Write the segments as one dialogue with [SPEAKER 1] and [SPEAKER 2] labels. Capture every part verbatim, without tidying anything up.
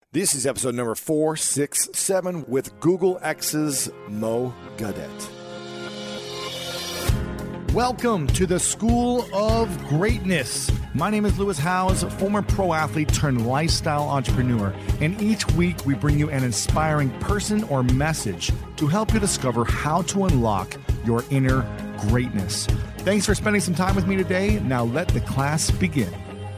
[SPEAKER 1] This is episode number four sixty-seven with Google X's Mo Gaudet. Welcome to the School of Greatness. My name is Lewis Howes, former pro athlete turned lifestyle entrepreneur, and each week we bring you an inspiring person or message to help you discover how to unlock your inner greatness. Thanks for spending some time with me today. Now let the class begin.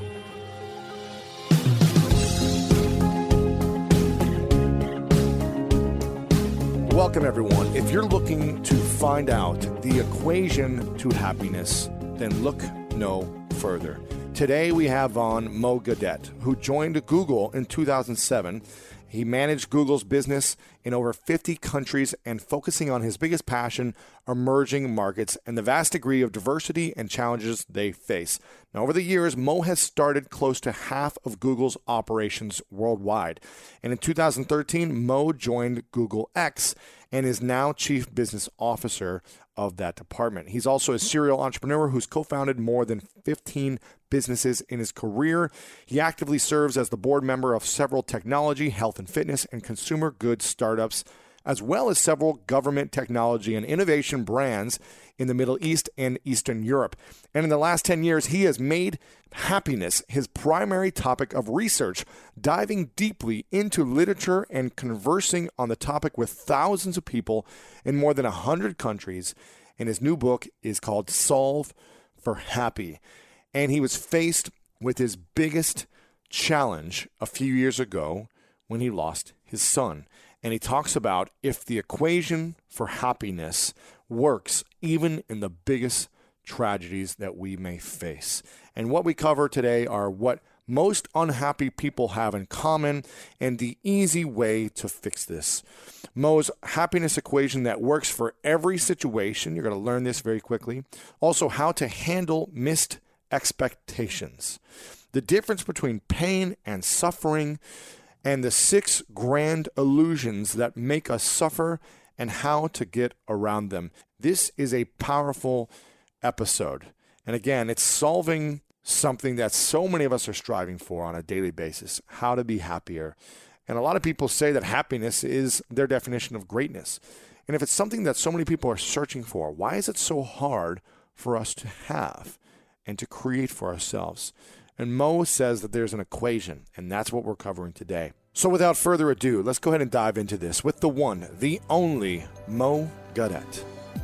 [SPEAKER 1] Welcome, everyone. If you're looking to find out the equation to happiness, then look no further. Today, we have on Mo Gaudet, who joined Google in two thousand seven. He managed Google's business in over fifty countries and focusing on his biggest passion, emerging markets, and the vast degree of diversity and challenges they face. Now, over the years, Mo has started close to half of Google's operations worldwide. And in two thousand thirteen, Mo joined Google X and is now Chief Business Officer of that department. He's also a serial entrepreneur who's co-founded more than fifteen businesses in his career. He actively serves as the board member of several technology, health and fitness, and consumer goods startups, as well as several government technology and innovation brands in the Middle East and Eastern Europe. And in the last ten years, he has made happiness his primary topic of research, diving deeply into literature and conversing on the topic with thousands of people in more than one hundred countries. And his new book is called Solve for Happy. And he was faced with his biggest challenge a few years ago when he lost his son. And he talks about if the equation for happiness works even in the biggest tragedies that we may face. And what we cover today are what most unhappy people have in common and the easy way to fix this. Mo's happiness equation that works for every situation. You're going to learn this very quickly. Also, how to handle missed expectations. The difference between pain and suffering, and the six grand illusions that make us suffer and how to get around them. This is a powerful episode. And again, it's solving something that so many of us are striving for on a daily basis, how to be happier. And a lot of people say that happiness is their definition of greatness. And if it's something that so many people are searching for, why is it so hard for us to have and to create for ourselves? And Mo says that there's an equation, and that's what we're covering today. So without further ado, let's go ahead and dive into this with the one, the only Mo Gaudet.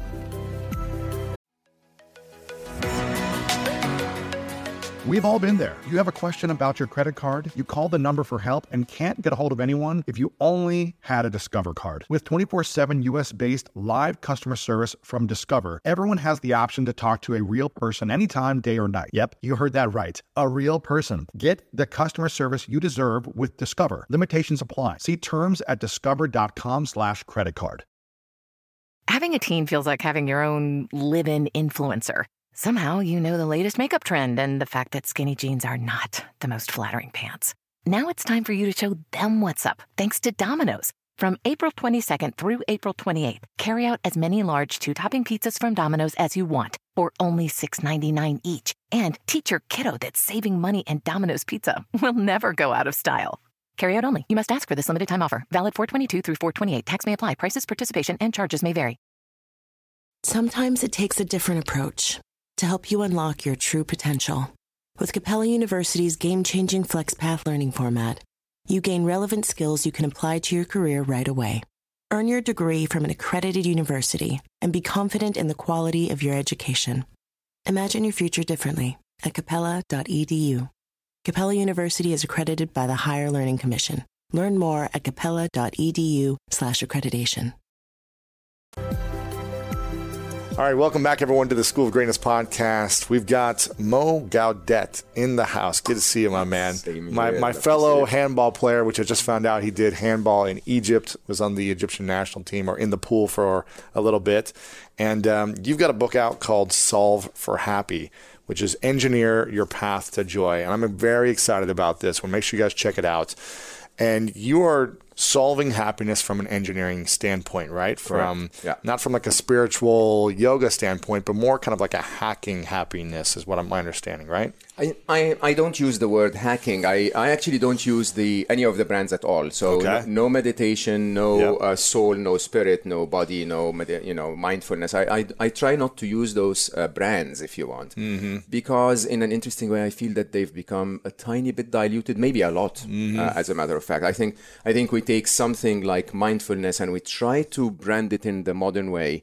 [SPEAKER 2] We've all been there. You have a question about your credit card, you call the number for help and can't get a hold of anyone if you only had a Discover card. With twenty-four seven U S-based live customer service from Discover, everyone has the option to talk to a real person anytime, day or night. Yep, you heard that right. A real person. Get the customer service you deserve with Discover. Limitations apply. See terms at discover.com slash credit card.
[SPEAKER 3] Having a teen feels like having your own live-in influencer. Somehow you know the latest makeup trend and the fact that skinny jeans are not the most flattering pants. Now it's time for you to show them what's up, thanks to Domino's. From April twenty-second through April twenty-eighth, carry out as many large two-topping pizzas from Domino's as you want for only six ninety-nine each. And teach your kiddo that saving money and Domino's Pizza will never go out of style. Carry out only. You must ask for this limited time offer. Valid four twenty-two through four twenty-eight. Tax may apply. Prices, participation, and charges may vary.
[SPEAKER 4] Sometimes it takes a different approach to help you unlock your true potential. With Capella University's game-changing FlexPath learning format, you gain relevant skills you can apply to your career right away. Earn your degree from an accredited university and be confident in the quality of your education. Imagine your future differently at capella dot e d u. Capella University is accredited by the Higher Learning Commission. Learn more at capella dot e d u slash accreditation.
[SPEAKER 1] All right, welcome back, everyone, to the School of Greatness podcast. We've got Mo Gaudet in the house. Good to see you, my man. My my fellow handball player, which I just found out he did handball in Egypt, was on the Egyptian national team or in the pool for a little bit. And um, you've got a book out called Solve for Happy, which is Engineer Your Path to Joy. And I'm very excited about this one. Make sure you guys check it out. And you are solving happiness from an engineering standpoint, right? From
[SPEAKER 5] yeah.
[SPEAKER 1] not from like a spiritual yoga standpoint, but more kind of like a hacking happiness is what I'm my understanding, right?
[SPEAKER 5] I, I, I don't use the word hacking. I, I actually don't use the any of the brands at all. So
[SPEAKER 1] Okay.
[SPEAKER 5] no, no meditation, no
[SPEAKER 1] Yep.
[SPEAKER 5] uh, soul, no spirit, no body, no med- you know mindfulness. I, I I try not to use those uh, brands if you want,
[SPEAKER 1] Mm-hmm.
[SPEAKER 5] because in an interesting way I feel that they've become a tiny bit diluted, maybe a lot.
[SPEAKER 1] Mm-hmm.
[SPEAKER 5] Uh, as a matter of fact, I think I think we take something like mindfulness and we try to brand it in the modern way.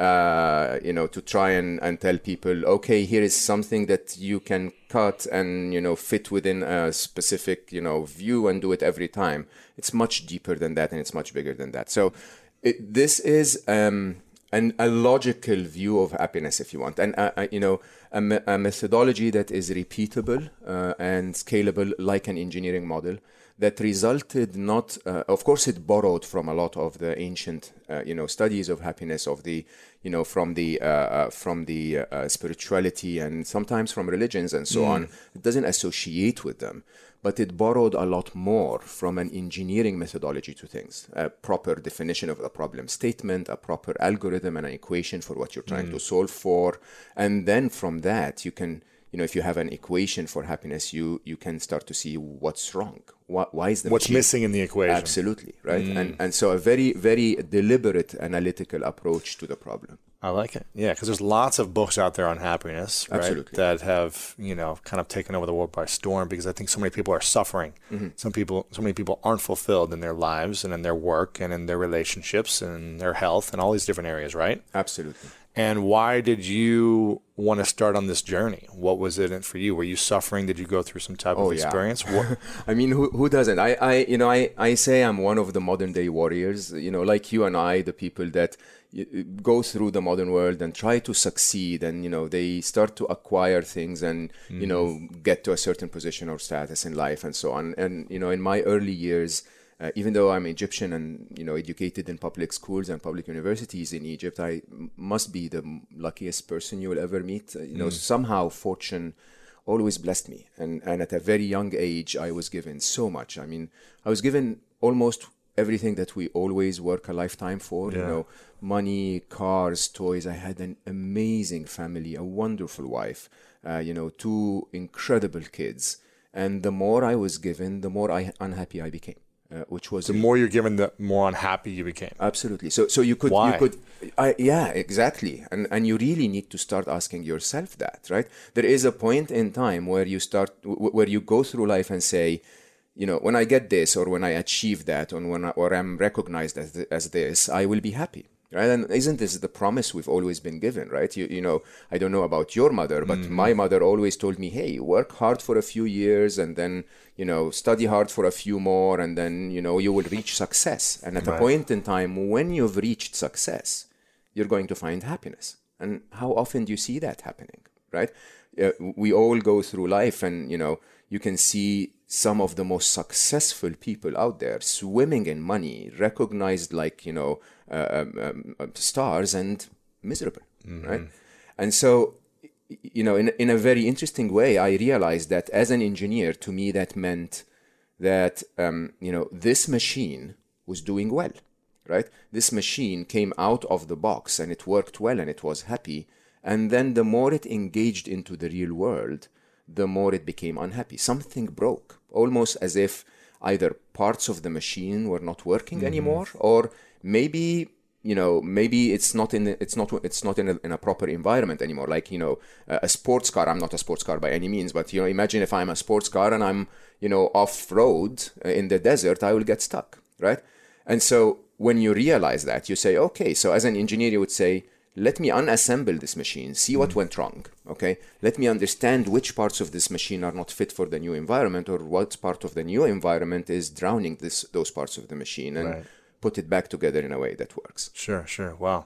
[SPEAKER 5] Uh, you know, to try and, and tell people, okay, here is something that you can cut and, you know, fit within a specific, you know, view and do it every time. It's much deeper than that and it's much bigger than that. So it, this is um, an, a logical view of happiness, if you want. And, uh, uh, you know, a, me- a methodology that is repeatable uh, and scalable like an engineering model that resulted not, uh, of course, it borrowed from a lot of the ancient, uh, you know, studies of happiness, of the, you know, from the uh, uh, from the uh, spirituality and sometimes from religions and so on. It doesn't associate with them, but it borrowed a lot more from an engineering methodology to things, a proper definition of a problem statement, a proper algorithm and an equation for what you're trying to solve for, and then from that you can. You know, if you have an equation for happiness, you you can start to see what's wrong. Why, why is the
[SPEAKER 1] What's
[SPEAKER 5] machine-
[SPEAKER 1] missing in the equation?
[SPEAKER 5] Absolutely, right? And and so a very, very deliberate analytical approach to the problem.
[SPEAKER 1] I like it. Yeah, because there's lots of books out there on happiness, right?
[SPEAKER 5] Absolutely.
[SPEAKER 1] That have, you know, kind of taken over the world by storm because I think so many people are suffering.
[SPEAKER 5] Mm-hmm.
[SPEAKER 1] Some people, so many people aren't fulfilled in their lives and in their work and in their relationships and their health and all these different areas, right?
[SPEAKER 5] Absolutely.
[SPEAKER 1] And why did you want to start on this journey? What was it in for you? Were you suffering? Did you go through some type
[SPEAKER 5] Oh,
[SPEAKER 1] of
[SPEAKER 5] yeah.
[SPEAKER 1] experience? What?
[SPEAKER 5] I mean, who who doesn't? I, I you know, I, I say I'm one of the modern day warriors, you know, like you and I, the people that y- go through the modern world and try to succeed and, you know, they start to acquire things and, you know, get to a certain position or status in life and so on. And, you know, in my early years, Uh, even though I'm Egyptian and, you know, educated in public schools and public universities in Egypt, I m- must be the m- luckiest person you will ever meet. Uh, you know, somehow fortune always blessed me. And, and at a very young age, I was given so much. I mean, I was given almost everything that we always work a lifetime for, you know, money, cars, toys. I had an amazing family, a wonderful wife, uh, you know, two incredible kids. And the more I was given, the more I, unhappy I became. Uh, which was
[SPEAKER 1] The more you're given, the more unhappy you became.
[SPEAKER 5] absolutely so. So you could,
[SPEAKER 1] Why?
[SPEAKER 5] you could, I, yeah, exactly, and and you really need to start asking yourself that, right? There is a point in time where you start, w- where you go through life and say, you know, when I get this, or when I achieve that, or when I, or I'm recognized as as this, I will be happy. Right? And isn't this the promise we've always been given, right? You you know, I don't know about your mother, but
[SPEAKER 1] Mm-hmm.
[SPEAKER 5] my mother always told me, hey, work hard for a few years and then, you know, study hard for a few more and then, you know, you will reach success. And at
[SPEAKER 1] Right.
[SPEAKER 5] a point in time when you've reached success, you're going to find happiness. And how often do you see that happening, right? Uh, we all go through life and, you know, you can see some of the most successful people out there swimming in money, recognized like, you know, uh, um, um, stars and miserable, right? And so, y- you know, in, in a very interesting way, I realized that as an engineer, to me, that meant that, um, you know, this machine was doing well, right? This machine came out of the box and it worked well and it was happy. And then the more it engaged into the real world, the more it became unhappy. Something broke, almost as if either parts of the machine were not working anymore, or maybe, you know, maybe it's not in it's not it's not in a, in a proper environment anymore. Like, you know, a, a sports car. I'm not a sports car by any means, but, you know, imagine if I'm a sports car and I'm, you know, off road in the desert, I will get stuck, right? And so when you realize that, you say, okay, so as an engineer, you would say, let me unassemble this machine, see what went wrong, okay? Let me understand which parts of this machine are not fit for the new environment, or what part of the new environment is drowning this those parts of the machine, and
[SPEAKER 1] Right.
[SPEAKER 5] put it back together in a way that works.
[SPEAKER 1] Sure, sure. Wow.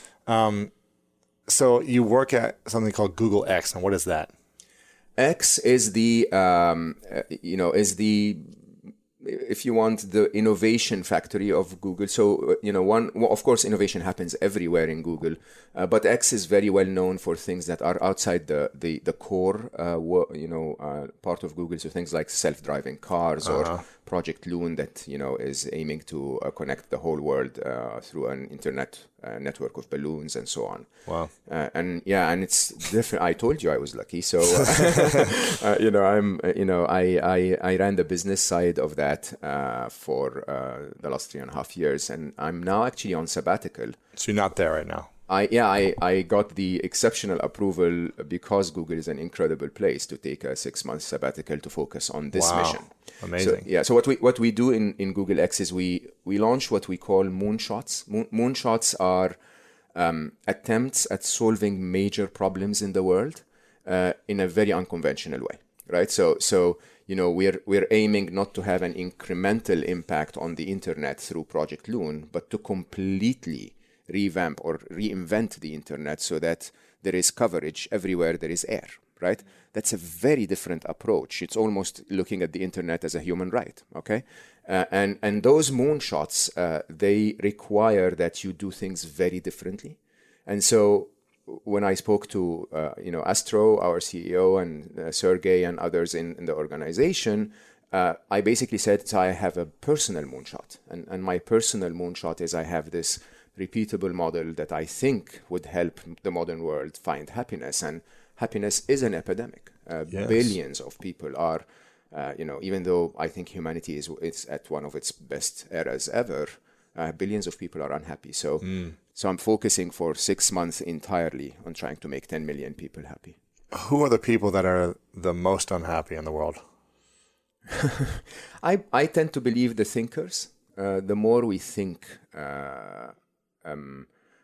[SPEAKER 1] Um, so you work at something called Google X, and what is that?
[SPEAKER 5] X is the, um, uh, you know, is the if you want, the innovation factory of Google. So, you know, one, well, of course, innovation happens everywhere in Google, uh, but X is very well known for things that are outside the the, the core, uh, wo- you know, uh, part of Google. So things like self-driving cars uh-huh. or Project Loon that, you know, is aiming to uh, connect the whole world uh, through an internet uh, network of balloons and so on.
[SPEAKER 1] Wow.
[SPEAKER 5] Uh, and yeah, and it's different. I told you I was lucky. So, uh, uh, you know, I'm, uh, you know, I, I, I ran the business side of that uh, for uh, the last three and a half years. And I'm now actually on sabbatical.
[SPEAKER 1] So you're not there right now?
[SPEAKER 5] I yeah, I, I got the exceptional approval because Google is an incredible place to take a six-month sabbatical to focus on this
[SPEAKER 1] wow.
[SPEAKER 5] mission.
[SPEAKER 1] Amazing.
[SPEAKER 5] So, yeah. So what we what we do in, in Google X is we we launch what we call moonshots. Moon, moonshots are um, attempts at solving major problems in the world uh, in a very unconventional way, right? So so you know we're we're aiming not to have an incremental impact on the internet through Project Loon, but to completely revamp or reinvent the internet so that there is coverage everywhere there is air, right? That's a very different approach. It's almost looking at the internet as a human right, okay? Uh, and, and those moonshots, uh, they require that you do things very differently. And so when I spoke to, uh, you know, Astro, our C E O, and uh, Sergey and others in, in the organization, uh, I basically said, so I have a personal moonshot. And, and my personal moonshot is I have this repeatable model that I think would help the modern world find happiness. And happiness is an epidemic. Uh, yes. Billions of people are, uh, you know, even though I think humanity is it's at one of its best eras ever, uh, billions of people are unhappy. So, mm. so I'm focusing for six months entirely on trying to make ten million people happy.
[SPEAKER 1] Who are the people that are the most unhappy in the world?
[SPEAKER 5] I I tend to believe the thinkers. Uh, the more we think uh, um,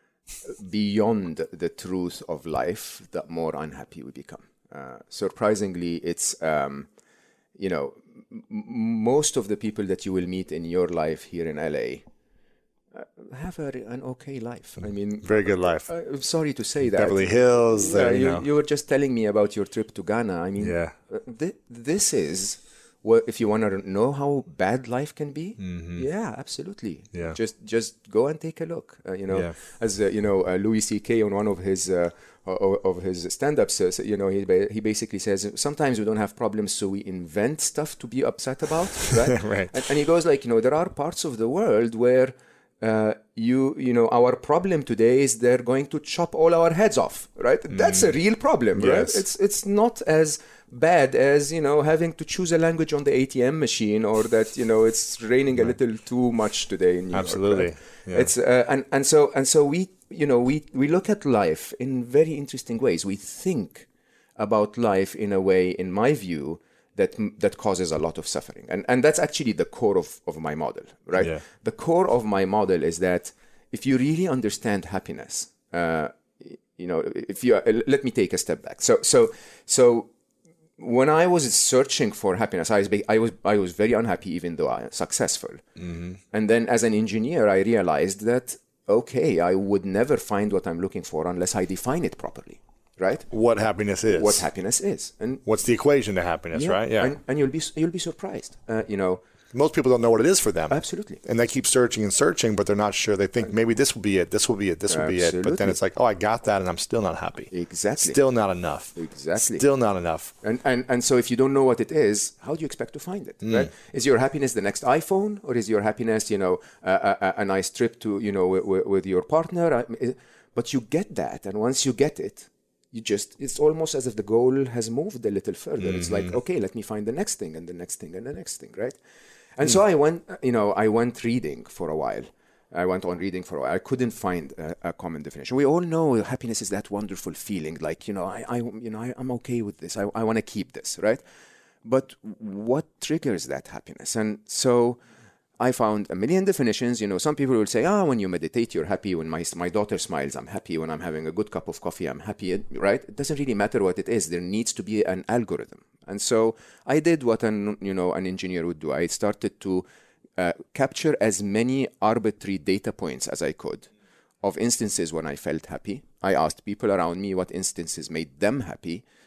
[SPEAKER 5] beyond the truth of life, the more unhappy we become. Uh, surprisingly, it's, um, you know, m- most of the people that you will meet in your life here in L A uh, have a, an okay life. I mean,
[SPEAKER 1] very good life.
[SPEAKER 5] Uh, I'm sorry to say that.
[SPEAKER 1] Beverly Hills.
[SPEAKER 5] Yeah,
[SPEAKER 1] uh, you,
[SPEAKER 5] you,
[SPEAKER 1] know.
[SPEAKER 5] you were just telling me about your trip to Ghana. I mean,
[SPEAKER 1] yeah.
[SPEAKER 5] uh, th- this is... Well, if you want to know how bad life can be, mm-hmm. yeah, absolutely.
[SPEAKER 1] Yeah.
[SPEAKER 5] Just just go and take a look. Uh, you know,
[SPEAKER 1] yeah.
[SPEAKER 5] as uh, you know, uh, Louis C K on one of his uh, of his stand-ups, uh, you know, he ba- he basically says sometimes we don't have problems, so we invent stuff to be upset about, right?
[SPEAKER 1] right.
[SPEAKER 5] And, and he goes like, you know, there are parts of the world where uh, you you know our problem today is they're going to chop all our heads off, right? Mm. That's a real problem,
[SPEAKER 1] yes.
[SPEAKER 5] right? It's it's not as bad as, you know, having to choose a language on the A T M machine, or that, you know, it's raining right. a little too much today in New
[SPEAKER 1] Absolutely.
[SPEAKER 5] York. Right?
[SPEAKER 1] Yeah.
[SPEAKER 5] It's uh, and and so and so we, you know, we we look at life in very interesting ways. We think about life in a way, in my view, that that causes a lot of suffering, and and that's actually the core of of my model, right?
[SPEAKER 1] Yeah.
[SPEAKER 5] The core of my model is that if you really understand happiness, uh, you know, if you uh, let me take a step back. So so so. When I was searching for happiness, I was I was I was very unhappy, even though I was successful. Mm-hmm. And then, as an engineer, I realized that okay, I would never find what I'm looking for unless I define it properly, right?
[SPEAKER 1] What happiness is?
[SPEAKER 5] What happiness is, and
[SPEAKER 1] what's the equation to happiness,
[SPEAKER 5] yeah,
[SPEAKER 1] right? Yeah,
[SPEAKER 5] and, and you'll be you'll be surprised. Uh, you know,
[SPEAKER 1] most people don't know what it is for them.
[SPEAKER 5] Absolutely.
[SPEAKER 1] And they keep searching and searching, but they're not sure. They think maybe this will be it, this will be it, this will Absolutely. be it. But then it's like, oh, I got that, and I'm still not happy.
[SPEAKER 5] Exactly.
[SPEAKER 1] Still not enough.
[SPEAKER 5] Exactly.
[SPEAKER 1] Still not enough.
[SPEAKER 5] And and and so if you don't know what it is, how do you expect to find it? Mm. Right? Is your happiness the next iPhone, or is your happiness, you know, a, a, a nice trip to, you know, with, with your partner? But you get that, and once you get it, you just, it's almost as if the goal has moved a little further. Mm-hmm. It's like, okay, let me find the next thing, and the next thing, and the next thing, right? And mm. so I went, you know, I went reading for a while. I went on reading for a while. I couldn't find a, a common definition. We all know happiness is that wonderful feeling, like, you know, I, I you know, I, I'm okay with this. I, I want to keep this, right? But what triggers that happiness? And so I found a million definitions. You know, some people will say, ah, oh, when you meditate, you're happy. When my my daughter smiles, I'm happy. When I'm having a good cup of coffee, I'm happy, right? It doesn't really matter what it is. There needs to be an algorithm. And so I did what an, you know, an engineer would do. I started to uh, capture as many arbitrary data points as I could of instances when I felt happy. I asked people around me what instances made them happy.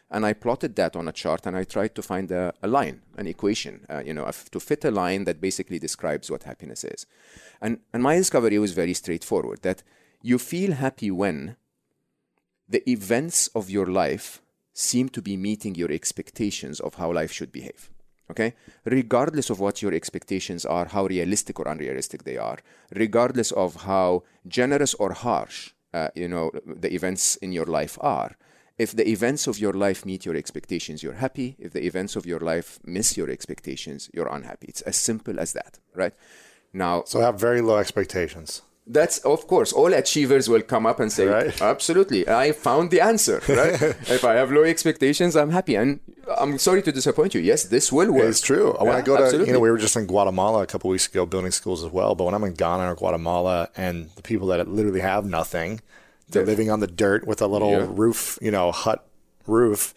[SPEAKER 5] and I plotted that on a chart, and I tried to find a, a line, an equation, uh, you know, to fit a line that basically describes what happiness is. And, and my discovery was very straightforward, that you feel happy when the events of your life seem to be meeting your expectations of how life should behave. Okay? Regardless of what your expectations are, how realistic or unrealistic they are, regardless of how generous or harsh, uh, you know, the events in your life are, if the events of your life meet your expectations, you're happy. If the events of your life miss your expectations, you're unhappy. It's as simple as that, right? Now,
[SPEAKER 1] so have very low expectations.
[SPEAKER 5] That's, of course, all achievers will come up and say, right. Absolutely, I found the answer, right? If I have low expectations, I'm happy. And I'm sorry to disappoint you. Yes, this will work.
[SPEAKER 1] It's true. When
[SPEAKER 5] yeah,
[SPEAKER 1] I go to,
[SPEAKER 5] absolutely.
[SPEAKER 1] you know, we were just in Guatemala a couple of weeks ago building schools as well. But when I'm in Ghana or Guatemala and the people that literally have nothing, they're yeah. living on the dirt with a little yeah. roof, you know, hut roof,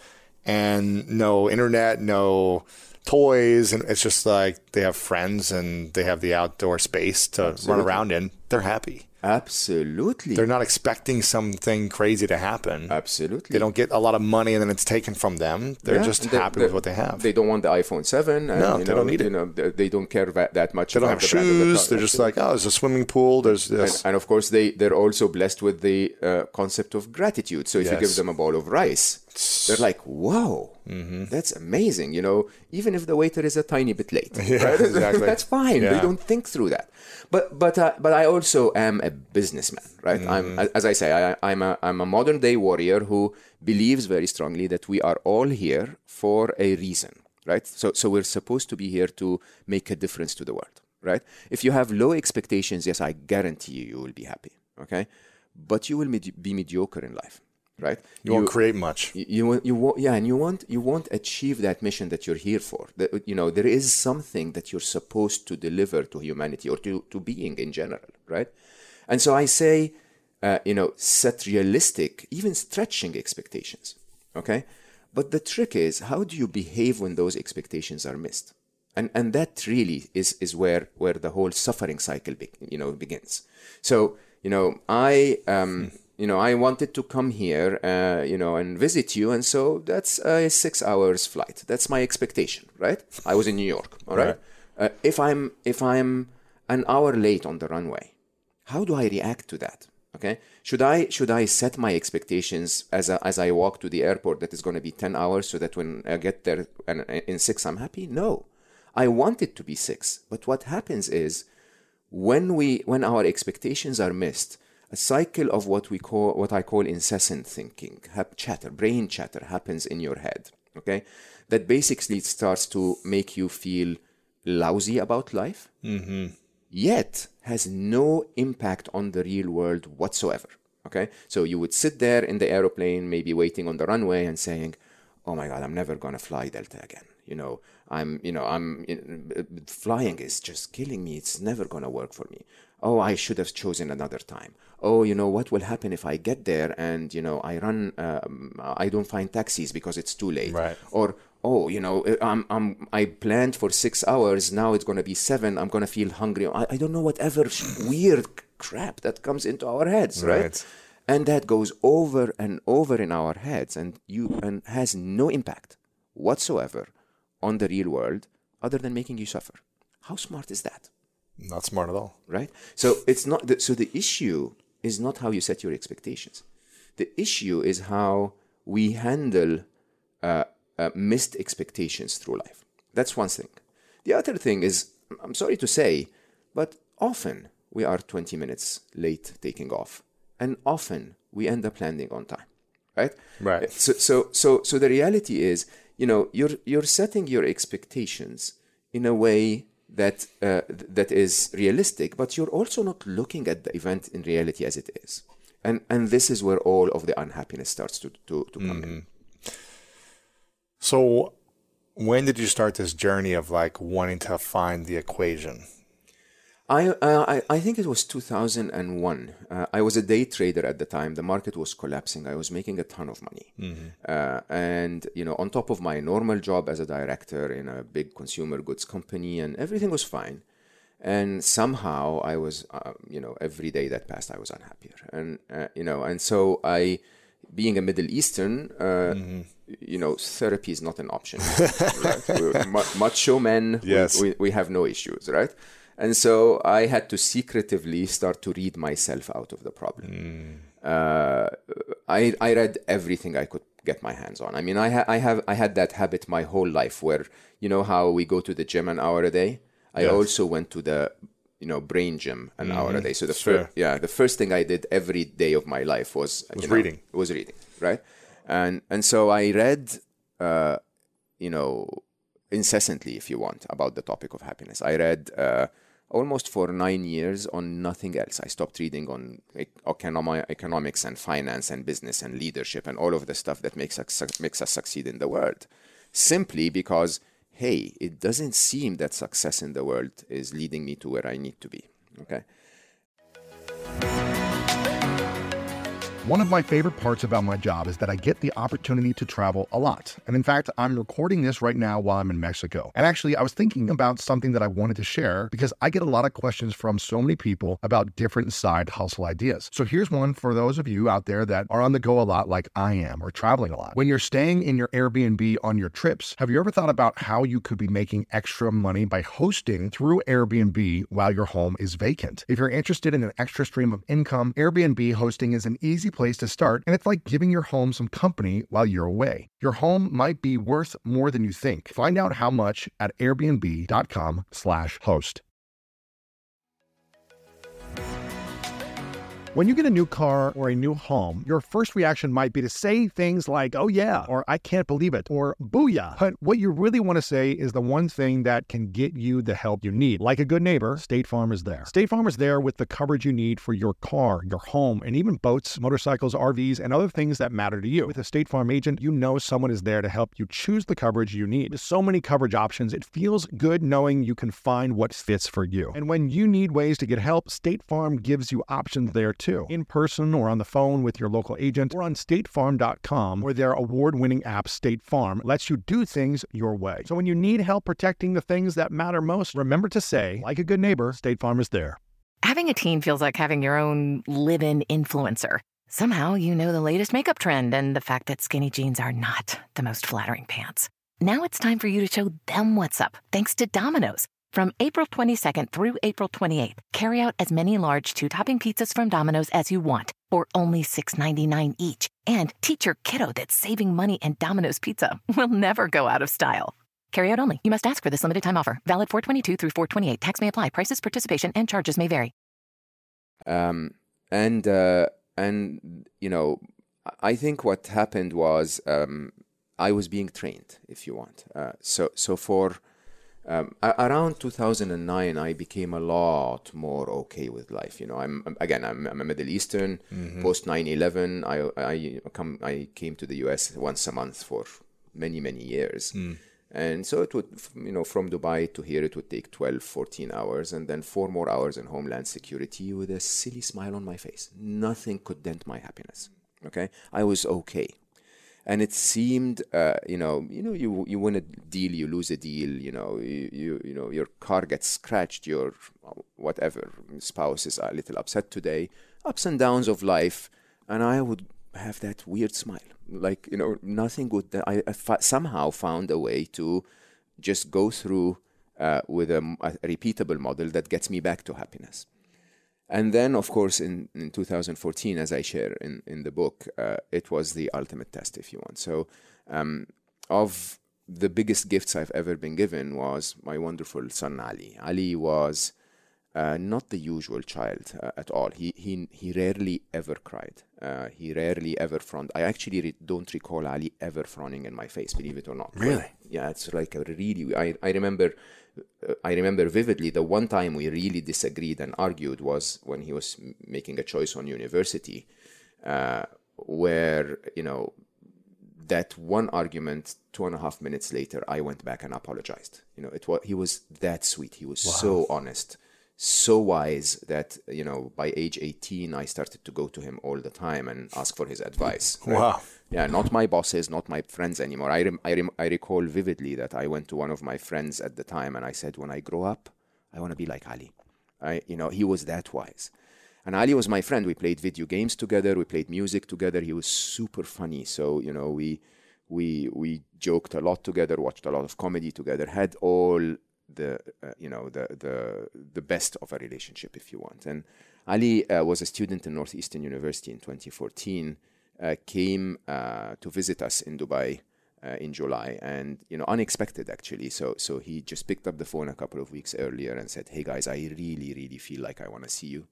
[SPEAKER 1] and no internet, no toys, and it's just like they have friends and they have the outdoor space to Absolutely. Run around in. They're happy.
[SPEAKER 5] Absolutely.
[SPEAKER 1] They're not expecting something crazy to happen.
[SPEAKER 5] Absolutely.
[SPEAKER 1] They don't get a lot of money and then it's taken from them. They're yeah, just happy they, with what they have.
[SPEAKER 5] They don't want the iPhone seven. And,
[SPEAKER 1] no,
[SPEAKER 5] you
[SPEAKER 1] they
[SPEAKER 5] know,
[SPEAKER 1] don't need
[SPEAKER 5] you
[SPEAKER 1] it.
[SPEAKER 5] Know, they don't care that, that much.
[SPEAKER 1] They don't have
[SPEAKER 5] the
[SPEAKER 1] shoes.
[SPEAKER 5] The
[SPEAKER 1] they're just like, oh, there's a swimming pool. There's this.
[SPEAKER 5] And, and of course, they, they're also blessed with the uh, concept of gratitude. So if yes. you give them a bowl of rice, they're like, whoa, mm-hmm. that's amazing. You know, even if the waiter is a tiny bit late,
[SPEAKER 1] yeah,
[SPEAKER 5] right?
[SPEAKER 1] Exactly.
[SPEAKER 5] That's fine.
[SPEAKER 1] Yeah.
[SPEAKER 5] They don't think through that. But but uh, but I also am a businessman, right? Mm-hmm. I'm, as I say, I, I'm a I'm a modern day warrior who believes very strongly that we are all here for a reason, right? So so we're supposed to be here to make a difference to the world, right? If you have low expectations, yes, I guarantee you, you will be happy, okay? But you will med- be mediocre in life. Right?
[SPEAKER 1] You, you won't create much.
[SPEAKER 5] You, you, you won't, yeah, and you won't, you won't achieve that mission that you're here for. That, you know, there is something that you're supposed to deliver to humanity or to, to being in general, right? And so I say, uh, you know, set realistic, even stretching expectations, okay? But the trick is, how do you behave when those expectations are missed? And and that really is is where where the whole suffering cycle, be, you know, begins. So, you know, I. Um, hmm. You know, I wanted to come here, uh, you know, and visit you. And so that's a six hours flight. That's my expectation, right? I was in New York, all right? right. Uh, if I'm if I'm an hour late on the runway, how do I react to that? Okay? Should I should I set my expectations as a, as I walk to the airport that is going to be ten hours so that when I get there and in six I'm happy? No. I want it to be six. But what happens is when we when our expectations are missed, a cycle of what we call, what I call incessant thinking, chatter, brain chatter happens in your head, okay? That basically starts to make you feel lousy about life, mm-hmm. yet has no impact on the real world whatsoever, okay? So you would sit there in the aeroplane, maybe waiting on the runway and saying, oh my God, I'm never gonna fly Delta again. You know, I'm, you know, I'm, you know, flying is just killing me. It's never gonna work for me. Oh, I should have chosen another time. Oh, you know, what will happen if I get there and, you know, I run, um, I don't find taxis because it's too late.
[SPEAKER 1] Right.
[SPEAKER 5] Or, oh, you know, I'm, I'm, I planned for six hours. Now it's going to be seven. I'm going to feel hungry. I, I don't know, whatever weird crap that comes into our heads, right? right? And that goes over and over in our heads and you and has no impact whatsoever on the real world other than making you suffer. How smart is that?
[SPEAKER 1] Not smart at all.
[SPEAKER 5] Right? So it's not the, so the issue is not how you set your expectations. The issue is how we handle uh, uh, missed expectations through life. That's one thing. The other thing is, I'm sorry to say, but often we are twenty minutes late taking off, and often we end up landing on time. Right?
[SPEAKER 1] Right.
[SPEAKER 5] So so so so the reality is, you know, you're you're setting your expectations in a way that uh, that is realistic, but you're also not looking at the event in reality as it is. And and this is where all of the unhappiness starts to, to, to come mm-hmm. in.
[SPEAKER 1] So when did you start this journey of like wanting to find the equation?
[SPEAKER 5] I uh, I, I think it was two thousand one. Uh, I was a day trader at the time. The market was collapsing. I was making a ton of money. Mm-hmm. Uh, and, you know, on top of my normal job as a director in a big consumer goods company, and everything was fine. And somehow I was, uh, you know, every day that passed, I was unhappier. And, uh, you know, and so I being a Middle Eastern, uh, mm-hmm. you know, therapy is not an option. Right? We're ma- macho men,
[SPEAKER 1] yes.
[SPEAKER 5] we, we, we have no issues, right? And so I had to secretively start to read myself out of the problem. Mm. Uh, I I read everything I could get my hands on. I mean, I ha- I have I had that habit my whole life where, you know how we go to the gym an hour a day? I yes. also went to the, you know, brain gym an mm-hmm. hour a day. So the
[SPEAKER 1] sure.
[SPEAKER 5] first, yeah, the first thing I did every day of my life was,
[SPEAKER 1] was
[SPEAKER 5] you know,
[SPEAKER 1] reading.
[SPEAKER 5] Was reading, right? And and so I read, uh, you know, incessantly, if you want, about the topic of happiness. I read uh, almost for nine years on nothing else. I stopped reading on economy, economics and finance and business and leadership and all of the stuff that makes us, makes us succeed in the world. Simply because, hey, it doesn't seem that success in the world is leading me to where I need to be, okay?
[SPEAKER 2] One of my favorite parts about my job is that I get the opportunity to travel a lot. And in fact, I'm recording this right now while I'm in Mexico. And actually, I was thinking about something that I wanted to share because I get a lot of questions from so many people about different side hustle ideas. So here's one for those of you out there that are on the go a lot like I am or traveling a lot. When you're staying in your Airbnb on your trips, have you ever thought about how you could be making extra money by hosting through Airbnb while your home is vacant? If you're interested in an extra stream of income, Airbnb hosting is an easy place to start, and it's like giving your home some company while you're away. Your home might be worth more than you think. Find out how much at airbnb.com slash host. When you get a new car or a new home, your first reaction might be to say things like, oh yeah, or I can't believe it, or booyah. But what you really want to say is the one thing that can get you the help you need. Like a good neighbor, State Farm is there. State Farm is there with the coverage you need for your car, your home, and even boats, motorcycles, R Vs, and other things that matter to you. With a State Farm agent, you know someone is there to help you choose the coverage you need. With so many coverage options, it feels good knowing you can find what fits for you. And when you need ways to get help, State Farm gives you options there too, in person or on the phone with your local agent or on state farm dot com, where their award-winning app State Farm lets you do things your way. So when you need help protecting the things that matter most, remember to say, like a good neighbor, State Farm is there.
[SPEAKER 3] Having a teen feels like having your own live-in influencer. Somehow you know the latest makeup trend and the fact that skinny jeans are not the most flattering pants. Now it's time for you to show them what's up, thanks to Domino's. From April twenty-second through April twenty-eighth, carry out as many large two-topping pizzas from Domino's as you want for only six ninety-nine each. And teach your kiddo that saving money and Domino's Pizza will never go out of style. Carry out only. You must ask for this limited time offer. Valid four twenty-two through four twenty-eight. Tax may apply. Prices, participation, and charges may vary.
[SPEAKER 5] Um, and, uh, and you know, I think what happened was um, I was being trained, if you want. Uh, so, so for... Um, around two thousand nine, I became a lot more okay with life. You know, I'm again, I'm, I'm a Middle Eastern. Mm-hmm. Post nine eleven, I I come I came to the U S once a month for many many years, mm. and so it would, you know, from Dubai to here, it would take twelve, fourteen hours, and then four more hours in Homeland Security with a silly smile on my face. Nothing could dent my happiness. Okay, I was okay. And it seemed, uh, you know, you know, you you win a deal, you lose a deal, you know, you you, you know, your car gets scratched, your whatever spouse is a little upset today, ups and downs of life, and I would have that weird smile, like, you know, nothing would. I, I fa- somehow found a way to just go through uh, with a, a repeatable model that gets me back to happiness. And then, of course, in, in two thousand fourteen, as I share in, in the book, uh, it was the ultimate test, if you want. So um, of the biggest gifts I've ever been given was my wonderful son, Ali. Ali was uh, not the usual child uh, at all. He, he, he rarely ever cried. Uh, he rarely ever frowned. I actually re- don't recall Ali ever frowning in my face, believe it or not.
[SPEAKER 1] Really?
[SPEAKER 5] Yeah, it's like a really... I, I remember... I remember vividly the one time we really disagreed and argued was when he was making a choice on university, uh, where, you know, that one argument, two and a half minutes later, I went back and apologized. You know, it was, he was that sweet. He was wow. so honest, so wise that, you know, by age eighteen, I started to go to him all the time and ask for his advice. Right?
[SPEAKER 1] Wow.
[SPEAKER 5] Yeah, not my bosses, not my friends anymore. I, rem- I, rem- I recall vividly that I went to one of my friends at the time and I said, when I grow up, I want to be like Ali. I, you know, he was that wise. And Ali was my friend. We played video games together. We played music together. He was super funny. So, you know, we we we joked a lot together, watched a lot of comedy together, had all the, uh, you know, the, the the best of a relationship, if you want. And Ali uh, was a student in Northeastern University in twenty fourteen, uh, came uh, to visit us in Dubai uh, in July, and, you know, unexpected actually. So so he just picked up the phone a couple of weeks earlier and said, hey guys, I really, really feel like I want to see you.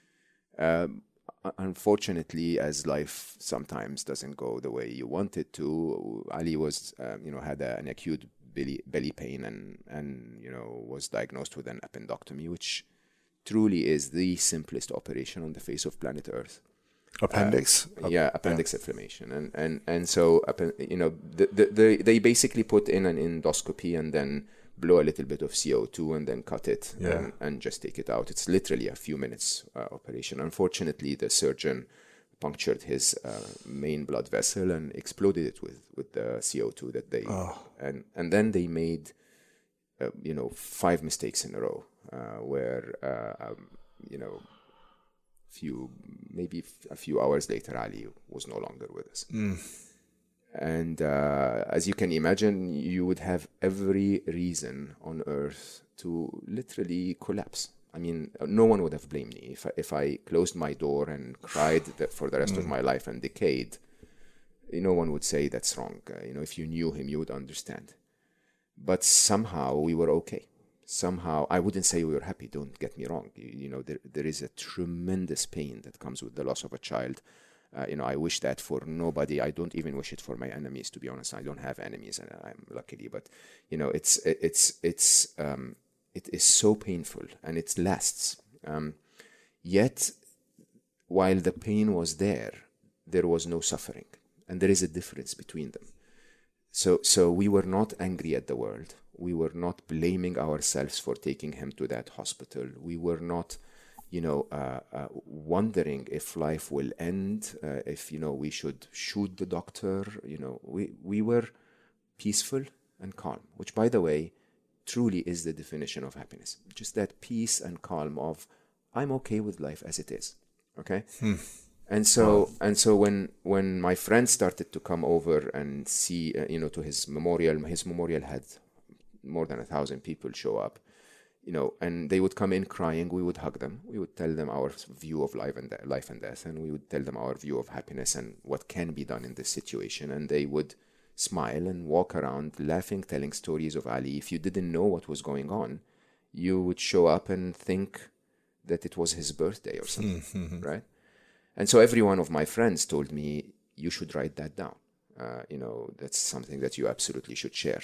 [SPEAKER 5] Um, unfortunately, as life sometimes doesn't go the way you want it to, Ali was, um, you know, had a, an acute belly, belly pain and, and, you know, was diagnosed with an appendectomy, which truly is the simplest operation on the face of planet Earth.
[SPEAKER 1] Appendix?
[SPEAKER 5] Uh, yeah, appendix yeah. inflammation. And, and, and so, you know, the, the, the, they basically put in an endoscopy and then blow a little bit of C O two and then cut it yeah. and, and just take it out. It's literally a few minutes uh, operation. Unfortunately, the surgeon punctured his uh, main blood vessel and exploded it with, with the C O two that they... Oh. And, and then they made, uh, you know, five mistakes in a row uh, where, uh, um, you know, few maybe a few hours later, Ali was no longer with us. Mm. And uh, as you can imagine, you would have every reason on earth to literally collapse. I mean, no one would have blamed me if I, if I closed my door and cried that for the rest mm. of my life and decayed. No one would say that's wrong. Uh, you know, if you knew him, you would understand. But somehow we were okay. Somehow, I wouldn't say we were happy. Don't get me wrong. You, you know, there there is a tremendous pain that comes with the loss of a child. Uh, you know, I wish that for nobody. I don't even wish it for my enemies, to be honest. I don't have enemies, and I'm luckily. But, you know, it's it's it's um, it is so painful, and it lasts. Um, yet, while the pain was there, there was no suffering, and there is a difference between them. So, so we were not angry at the world. We were not blaming ourselves for taking him to that hospital. We were not, you know, uh, uh, wondering if life will end, uh, if, you know, we should shoot the doctor. You know, we, we were peaceful and calm, which, by the way, truly is the definition of happiness. Just that peace and calm of, I'm okay with life as it is, okay? Hmm. And so, wow. and so when when my friends started to come over and see, uh, you know, to his memorial, his memorial had more than a thousand people show up, you know, and they would come in crying. We would hug them. We would tell them our view of life and de- life and death, and we would tell them our view of happiness and what can be done in this situation. And they would smile and walk around laughing, telling stories of Ali. If you didn't know what was going on, you would show up and think that it was his birthday or something, right? And so every one of my friends told me, you should write that down. Uh, you know, that's something that you absolutely should share.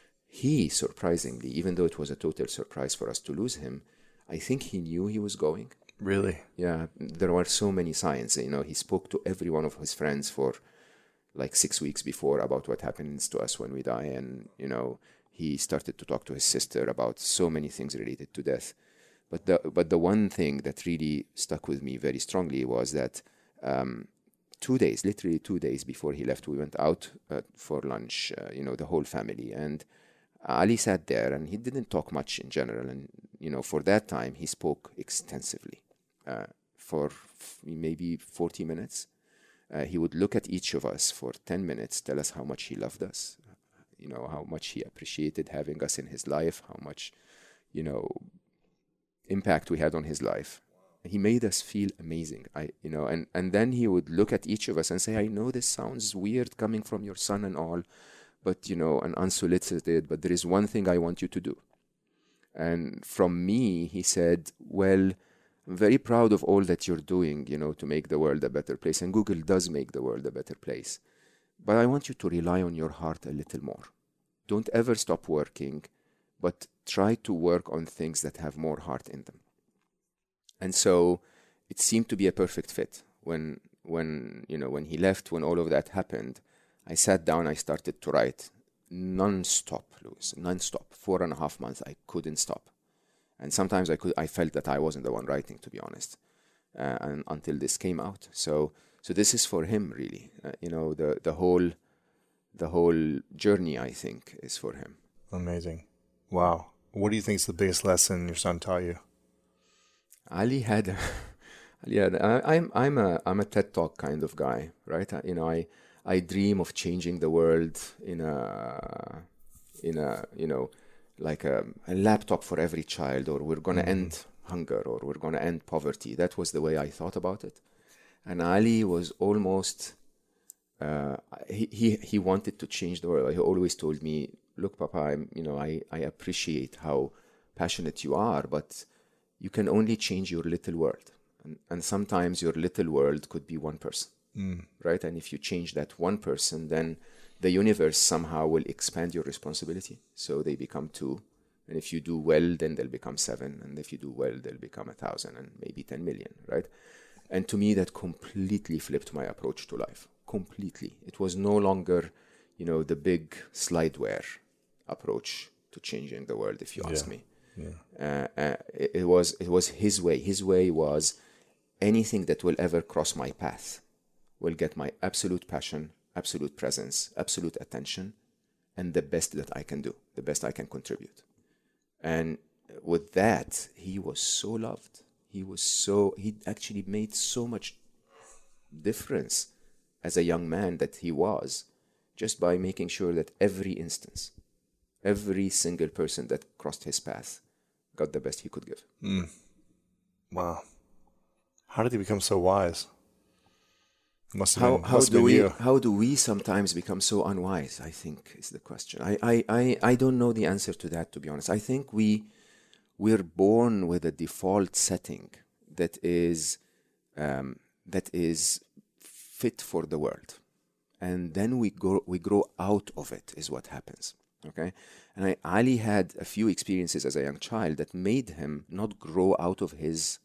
[SPEAKER 5] He, surprisingly, even though it was a total surprise for us to lose him, I think he knew he was going.
[SPEAKER 1] Really?
[SPEAKER 5] Yeah, there were so many signs. You know, he spoke to every one of his friends for like six weeks before about what happens to us when we die. And, you know, he started to talk to his sister about so many things related to death. But the but the one thing that really stuck with me very strongly was that um, two days, literally two days before he left, we went out uh, for lunch, uh, you know, the whole family. And Ali sat there and he didn't talk much in general. And, you know, for that time, he spoke extensively uh, for f- maybe forty minutes. Uh, he would look at each of us for ten minutes, tell us how much he loved us, you know, how much he appreciated having us in his life, how much, you know, impact we had on his life. He made us feel amazing. I, you know, and, and then he would look at each of us and say, I know this sounds weird coming from your son and all, but, you know, and unsolicited, but there is one thing I want you to do. And from me, he said, well, I'm very proud of all that you're doing, you know, to make the world a better place. And Google does make the world a better place. But I want you to rely on your heart a little more. Don't ever stop working, but try to work on things that have more heart in them. And so it seemed to be a perfect fit. When, when you know, when he left, when all of that happened, I sat down, I started to write non-stop, Louis, non-stop. Four and a half months, I couldn't stop. And sometimes I could, I felt that I wasn't the one writing, to be honest, uh, and until this came out. So, so this is for him, really. Uh, you know, the the whole, the whole journey, I think, is for him.
[SPEAKER 1] Amazing. Wow. What do you think is the biggest lesson your son taught you?
[SPEAKER 5] Ali had a, Yeah, I, I'm I'm a I'm a TED Talk kind of guy, right? I, you know, I I dream of changing the world in a in a you know like a, a laptop for every child, or we're gonna mm-hmm. end hunger, or we're gonna end poverty. That was the way I thought about it. And Ali was almost uh, he he he wanted to change the world. He always told me, "Look, Papa, I'm you know I I appreciate how passionate you are, but you can only change your little world." And, and sometimes your little world could be one person, mm. right? And if you change that one person, then the universe somehow will expand your responsibility. So they become two. And if you do well, then they'll become seven. And if you do well, they'll become a thousand and maybe ten million, right? And to me, that completely flipped my approach to life. Completely. It was no longer, you know, the big slideware approach to changing the world, if you ask
[SPEAKER 1] yeah.
[SPEAKER 5] me.
[SPEAKER 1] Yeah.
[SPEAKER 5] Uh, uh, it, it was it was his way. His way was anything that will ever cross my path will get my absolute passion, absolute presence, absolute attention, and the best that I can do, the best I can contribute. And with that, he was so loved. He was so, he actually made so much difference as a young man that he was, just by making sure that every instance, every single person that crossed his path got the best he could give.
[SPEAKER 1] Mm. Wow. How did he become so wise? Must have
[SPEAKER 5] how
[SPEAKER 1] been,
[SPEAKER 5] how
[SPEAKER 1] must
[SPEAKER 5] do
[SPEAKER 1] have been
[SPEAKER 5] we
[SPEAKER 1] you.
[SPEAKER 5] how do we sometimes become so unwise, I think is the question. I, I, I, I don't know the answer to that, to be honest. I think we we're born with a default setting that is um, that is fit for the world. And then we go we grow out of it is what happens. Okay? And I, Ali had a few experiences as a young child that made him not grow out of his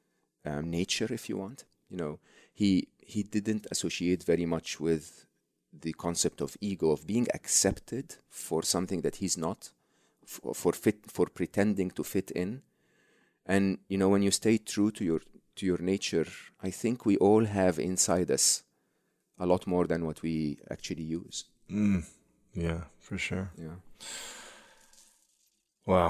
[SPEAKER 5] um, nature, if you want. You know, he he didn't associate very much with the concept of ego, of being accepted for something that he's not, for, for fit for pretending to fit in. And you know, when you stay true to your to your nature, I think we all have inside us a lot more than what we actually use.
[SPEAKER 1] Mm. Yeah, for sure.
[SPEAKER 5] Yeah.
[SPEAKER 1] Wow.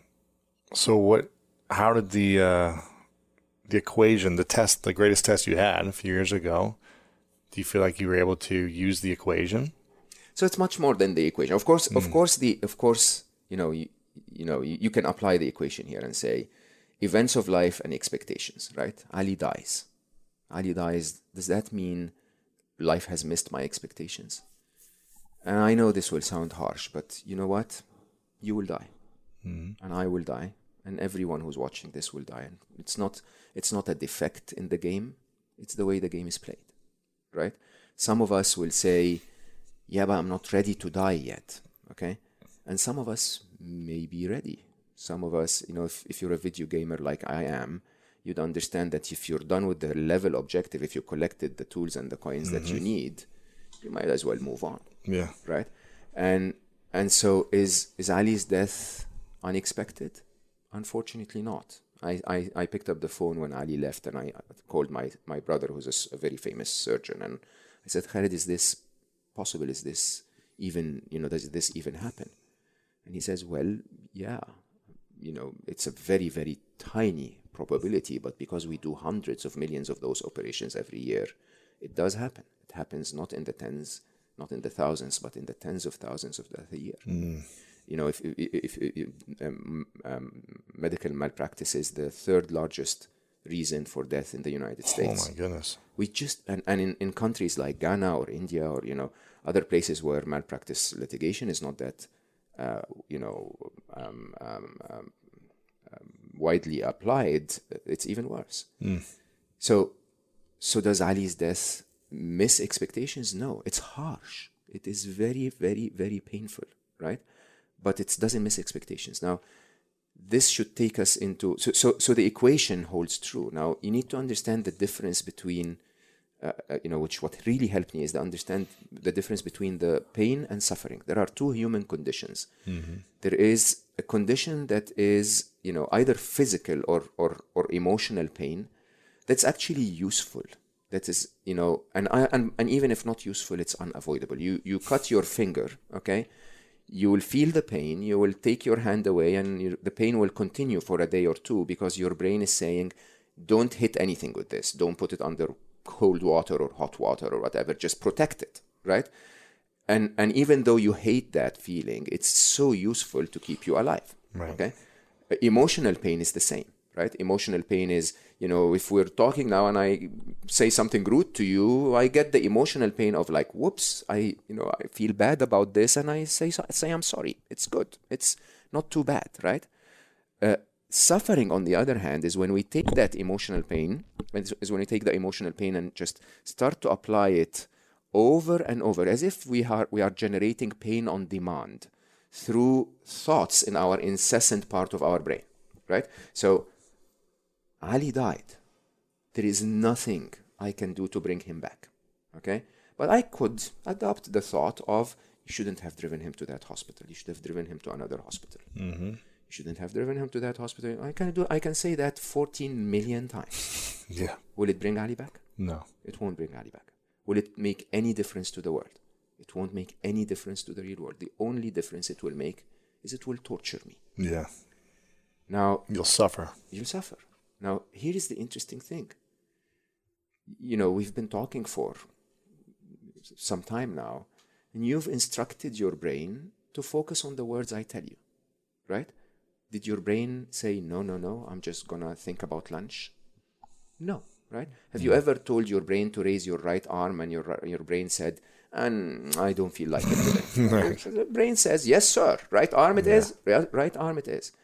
[SPEAKER 1] So what, how did the, uh, the equation, the test, the greatest test you had a few years ago, do you feel like you were able to use the equation?
[SPEAKER 5] So it's much more than the equation. Of course, mm. of course, the, of course, you know, you, you know, you, you can apply the equation here and say events of life and expectations, right? Ali dies. Ali dies. Does that mean life has missed my expectations? And I know this will sound harsh, but you know what? You will die. Mm-hmm. And I will die. And everyone who's watching this will die. And it's not, it's not a defect in the game. It's the way the game is played, right? Some of us will say, yeah, but I'm not ready to die yet, okay? And some of us may be ready. Some of us, you know, if, if you're a video gamer like I am, you'd understand that if you're done with the level objective, if you collected the tools and the coins mm-hmm. that you need, you might as well move on.
[SPEAKER 1] Yeah.
[SPEAKER 5] Right? And and so is is Ali's death unexpected? Unfortunately not. I, I, I picked up the phone when Ali left, and I called my, my brother, who's a, a very famous surgeon, and I said, Khaled, is this possible? Is this even, you know, does this even happen? And he says, well, yeah, you know, it's a very, very tiny probability, but because we do hundreds of millions of those operations every year, it does happen. It happens not in the tens, not in the thousands, but in the tens of thousands of deaths a year. Mm. You know, if, if, if, if um, um, medical malpractice is the third largest reason for death in the United States.
[SPEAKER 1] Oh my goodness.
[SPEAKER 5] We just, and, and in, in countries like Ghana or India or, you know, other places where malpractice litigation is not that, uh, you know, um, um, um, um, widely applied, it's even worse. Mm. So, so does Ali's death miss expectations? No, it's harsh. It is very, very, very painful, right? But it doesn't miss expectations. Now, this should take us into, so, so, so the equation holds true. Now, you need to understand the difference between, uh, you know, which what really helped me is to understand the difference between the pain and suffering. There are two human conditions. Mm-hmm. There is a condition that is, you know, either physical or, or, or emotional pain that's actually useful. That is, you know, and, I, and and even if not useful, it's unavoidable. You you cut your finger, okay? You will feel the pain. You will take your hand away, and you, the pain will continue for a day or two because your brain is saying, don't hit anything with this. Don't put it under cold water or hot water or whatever. Just protect it, right? And and even though you hate that feeling, it's so useful to keep you alive.
[SPEAKER 1] Right.
[SPEAKER 5] Okay. Emotional pain is the same, right? Emotional pain is, you know, if we're talking now and I say something rude to you, I get the emotional pain of like, whoops, I, you know, I feel bad about this, and I say say I'm sorry. It's good. It's not too bad, right? Uh, suffering, on the other hand, is when we take that emotional pain, is when we take the emotional pain and just start to apply it over and over, as if we are we are generating pain on demand through thoughts in our incessant part of our brain, right? So Ali died. There is nothing I can do to bring him back, okay? But I could adopt the thought of, you shouldn't have driven him to that hospital. You should have driven him to another hospital. Mm-hmm. You shouldn't have driven him to that hospital. I can do. I can say that fourteen million times.
[SPEAKER 1] Yeah.
[SPEAKER 5] Will it bring Ali back?
[SPEAKER 1] No.
[SPEAKER 5] It won't bring Ali back. Will it make any difference to the world? It won't make any difference to the real world. The only difference it will make is it will torture me.
[SPEAKER 1] Yeah.
[SPEAKER 5] Now,
[SPEAKER 1] you'll suffer.
[SPEAKER 5] You'll suffer. Now, here is the interesting thing. You know, we've been talking for some time now, and you've instructed your brain to focus on the words I tell you, right? Did your brain say, no, no, no, I'm just going to think about lunch? No, right? Have you ever told your brain to raise your right arm and your your brain said, and I don't feel like it today? Right. So the brain says, yes, sir, right arm it yeah. is, right arm it is.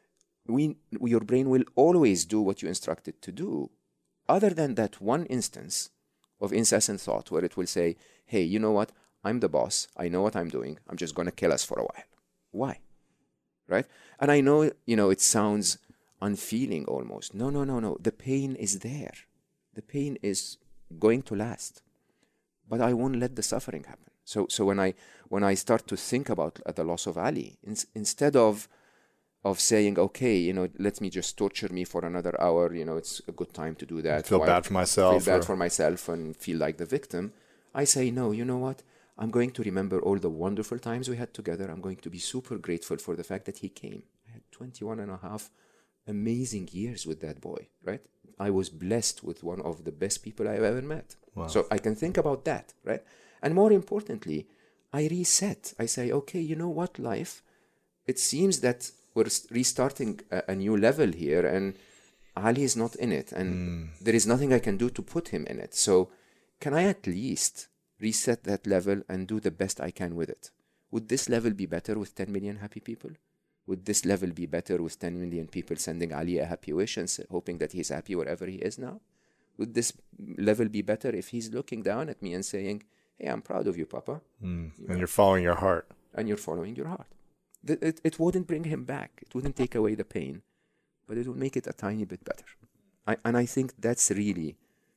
[SPEAKER 5] We, your brain will always do what you instruct it to do, other than that one instance of incessant thought where it will say, hey, you know what? I'm the boss. I know what I'm doing. I'm just going to kill us for a while. Why? Right? And I know, you know, it sounds unfeeling almost. No, no, no, no. The pain is there. The pain is going to last. But I won't let the suffering happen. So so when I when I start to think about the loss of Ali, in, instead of of saying, okay, you know, let me just torture me for another hour, you know, it's a good time to do that.
[SPEAKER 1] I feel Why, bad for myself.
[SPEAKER 5] Feel bad
[SPEAKER 1] or...
[SPEAKER 5] for myself and feel like the victim. I say, no, you know what? I'm going to remember all the wonderful times we had together. I'm going to be super grateful for the fact that he came. I had twenty-one and a half amazing years with that boy, right? I was blessed with one of the best people I've ever met. Wow. So I can think about that, right? And more importantly, I reset. I say, okay, you know what, life? It seems that we're restarting a, a new level here, and Ali is not in it, and mm. there is nothing I can do to put him in it. So can I at least reset that level and do the best I can with it? Would this level be better with ten million happy people? Would this level be better with ten million people sending Ali a happy wish and hoping that he's happy wherever he is now? Would this level be better if he's looking down at me and saying, hey, I'm proud of you, Papa?
[SPEAKER 1] Mm. You and know? You're following your heart.
[SPEAKER 5] And you're following your heart. It, it, it wouldn't bring him back. It wouldn't take away the pain, but it would make it a tiny bit better. I, and I think that's really,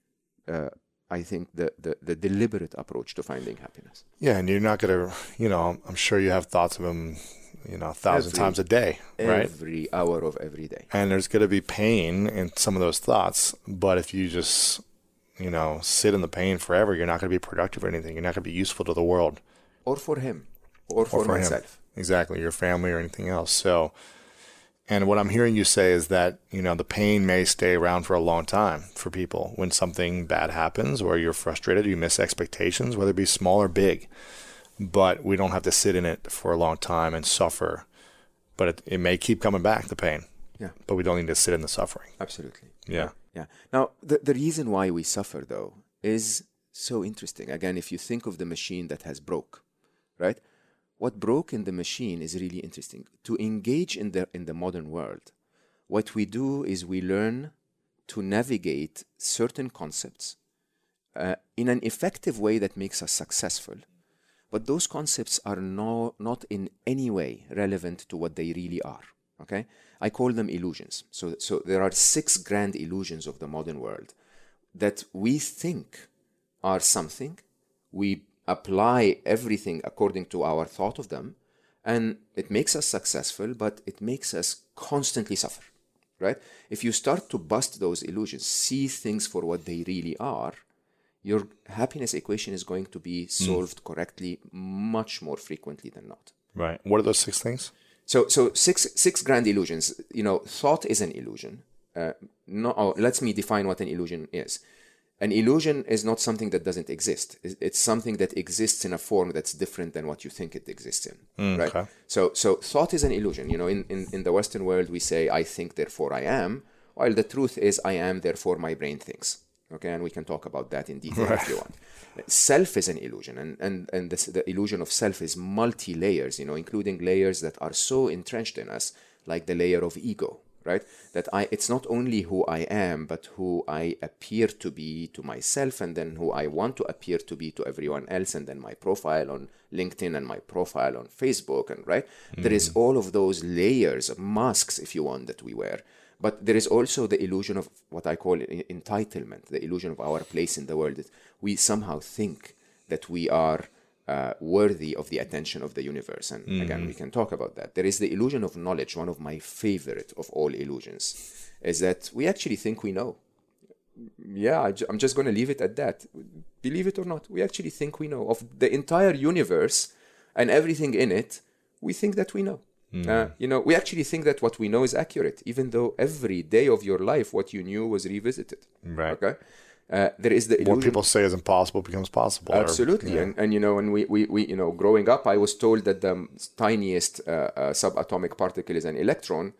[SPEAKER 5] uh, I think, the, the, the deliberate approach to finding happiness.
[SPEAKER 1] Yeah, and you're not going to, you know, I'm sure you have thoughts of him, you know, a thousand every, times a day, right?
[SPEAKER 5] Every hour of every day.
[SPEAKER 1] And there's going to be pain in some of those thoughts, but if you just, you know, sit in the pain forever, you're not going to be productive or anything. You're not going to be useful to the world.
[SPEAKER 5] Or for him. Or for, or for myself.
[SPEAKER 1] Him. Exactly, your family or anything else. So, and what I'm hearing you say is that, you know, the pain may stay around for a long time for people. When something bad happens or you're frustrated, you miss expectations, whether it be small or big. But we don't have to sit in it for a long time and suffer. But it, it may keep coming back, the pain.
[SPEAKER 5] Yeah.
[SPEAKER 1] But we don't need to sit in the suffering.
[SPEAKER 5] Absolutely.
[SPEAKER 1] Yeah.
[SPEAKER 5] Yeah. Now, the, the reason why we suffer, though, is so interesting. Again, if you think of the machine that has broke, right? What broke in the machine is really interesting. To engage in the in the modern world, what we do is we learn to navigate certain concepts uh, in an effective way that makes us successful. But those concepts are no, not in any way relevant to what they really are. Okay? I call them illusions. So, so there are six grand illusions of the modern world that we think are something. We apply everything according to our thought of them, and it makes us successful, but it makes us constantly suffer, right? If you start to bust those illusions, see things for what they really are, your happiness equation is going to be solved mm. correctly much more frequently than not.
[SPEAKER 1] Right. What are those six things?
[SPEAKER 5] So, so six six grand illusions. You know, thought is an illusion. uh, no, oh, let me define what an illusion is. An illusion is not something that doesn't exist. It's something that exists in a form that's different than what you think it exists in,
[SPEAKER 1] Mm,
[SPEAKER 5] right?
[SPEAKER 1] okay.
[SPEAKER 5] So, so thought is an illusion. You know, in, in, in the Western world, we say, I think, therefore I am, while the truth is, I am, therefore my brain thinks. Okay, and we can talk about that in detail if you want. Self is an illusion, and, and, and this, the illusion of self is multi-layers, you know, including layers that are so entrenched in us, like the layer of ego, right? That I, it's not only who I am, but who I appear to be to myself, and then who I want to appear to be to everyone else, and then my profile on LinkedIn and my profile on Facebook, and right? Mm. There is all of those layers, masks, if you want, that we wear. But there is also the illusion of what I call entitlement, the illusion of our place in the world. That we somehow think that we are uh, worthy of the attention of the universe. And mm. again, we can talk about that. There is the illusion of knowledge. One of my favorite of all illusions is that we actually think we know. Yeah, I ju- I'm just going to leave it at that. Believe it or not, we actually think we know. Of the entire universe and everything in it, we think that we know. Mm. Uh, you know, we actually think that what we know is accurate, even though every day of your life, what you knew was revisited.
[SPEAKER 1] Right.
[SPEAKER 5] Okay. Uh, there is the illusion.
[SPEAKER 1] What people say is impossible becomes possible.
[SPEAKER 5] Absolutely.
[SPEAKER 1] Or, yeah.
[SPEAKER 5] And, and, you know, and we, we, we, you know, growing up, I was told that the tiniest uh, uh, subatomic particle is an electron.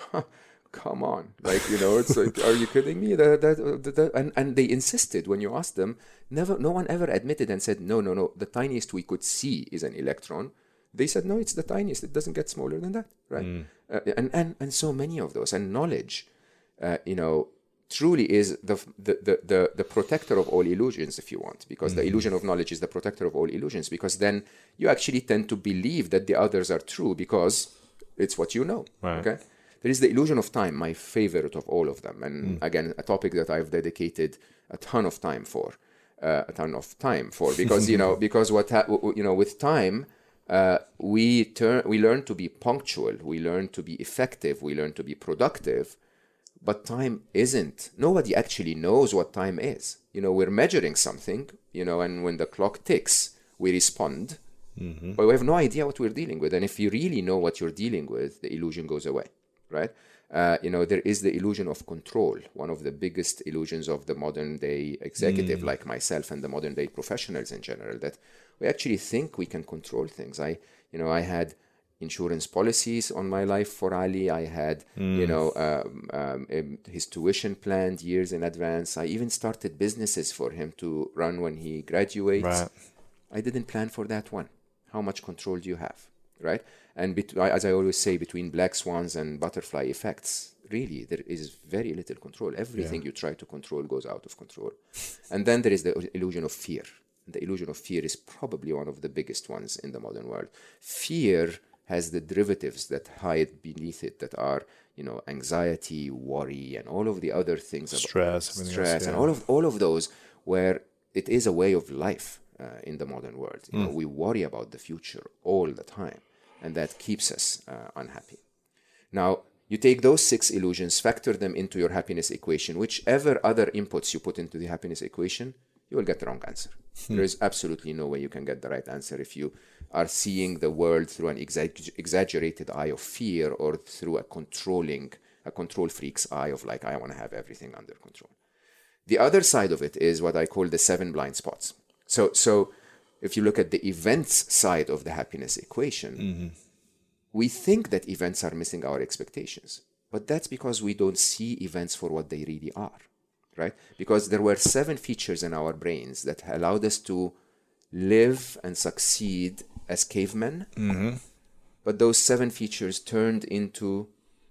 [SPEAKER 5] Come on. Like, you know, it's like, are you kidding me? That, that, that, that, and, and they insisted when you asked them, never, no one ever admitted and said, no, no, no, the tiniest we could see is an electron. They said, no, it's the tiniest. It doesn't get smaller than that, right? Mm. Uh, and, and and so many of those. And knowledge, uh, you know, truly is the, the the the the protector of all illusions, if you want, because mm. the illusion of knowledge is the protector of all illusions, because then you actually tend to believe that the others are true because it's what you know,
[SPEAKER 1] right.
[SPEAKER 5] Okay? There is the illusion of time, my favorite of all of them. And mm. again, a topic that I've dedicated a ton of time for, uh, a ton of time for, because, you know, because what, ha- you know, with time, Uh, we turn, we learn to be punctual, we learn to be effective, we learn to be productive, but time isn't. Nobody actually knows what time is. You know, we're measuring something, you know, and when the clock ticks, we respond, mm-hmm. but we have no idea what we're dealing with. And if you really know what you're dealing with, the illusion goes away, right? Uh, you know, there is the illusion of control, one of the biggest illusions of the modern day executive mm. like myself and the modern day professionals in general, that we actually think we can control things. I, you know, I had insurance policies on my life for Ali. I had, mm. you know, um, um, his tuition planned years in advance. I even started businesses for him to run when he graduates.
[SPEAKER 1] Right.
[SPEAKER 5] I didn't plan for that one. How much control do you have, right? And bet- as I always say, between black swans and butterfly effects, really, there is very little control. Everything yeah. you try to control goes out of control. And then there is the illusion of fear. The illusion of fear is probably one of the biggest ones in the modern world. Fear has the derivatives that hide beneath it that are, you know, anxiety, worry, and all of the other things.
[SPEAKER 1] Stress.
[SPEAKER 5] About stress, else, yeah. and all of all of those, where it is a way of life uh, in the modern world. You mm. know, we worry about the future all the time, and that keeps us uh, unhappy. Now, you take those six illusions, factor them into your happiness equation. Whichever other inputs you put into the happiness equation, you will get the wrong answer. Hmm. There is absolutely no way you can get the right answer if you are seeing the world through an exa- exaggerated eye of fear or through a controlling, a control freak's eye of like, I want to have everything under control. The other side of it is what I call the seven blind spots. So, so if you look at the events side of the happiness equation, mm-hmm. we think that events are missing our expectations, but that's because we don't see events for what they really are. Right? Because there were seven features in our brains that allowed us to live and succeed as cavemen. Mm-hmm. But those seven features turned into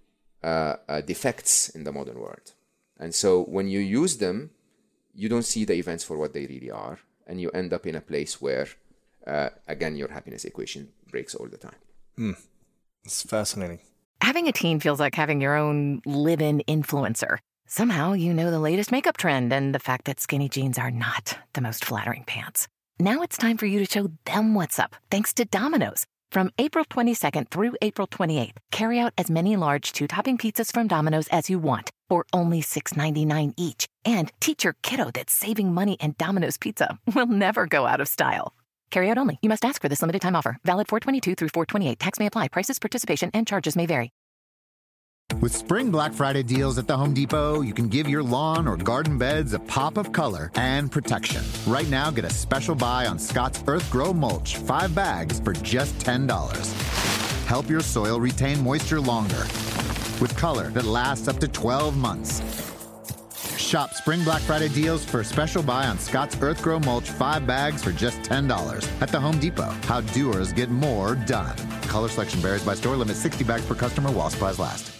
[SPEAKER 5] uh, uh, defects in the modern world. And so when you use them, you don't see the events for what they really are. And you end up in a place where, uh, again, your happiness equation breaks all the time.
[SPEAKER 1] Mm. It's fascinating.
[SPEAKER 3] Having a teen feels like having your own live-in influencer. Somehow you know the latest makeup trend and the fact that skinny jeans are not the most flattering pants. Now it's time for you to show them what's up, thanks to Domino's. From April twenty-second through April twenty-eighth, carry out as many large two-topping pizzas from Domino's as you want for only six ninety-nine each. And teach your kiddo that saving money and Domino's Pizza will never go out of style. Carry out only. You must ask for this limited time offer. Valid four twenty-two through four twenty-eight. Tax may apply. Prices, participation, and charges may vary.
[SPEAKER 6] With Spring Black Friday deals at the Home Depot, you can give your lawn or garden beds a pop of color and protection. Right now, get a special buy on Scott's Earth Grow Mulch, five bags for just ten dollars. Help your soil retain moisture longer with color that lasts up to twelve months. Shop Spring Black Friday deals for a special buy on Scott's Earth Grow Mulch, five bags for just ten dollars at the Home Depot. How doers get more done. Color selection varies by store. Limit sixty bags per customer while supplies last.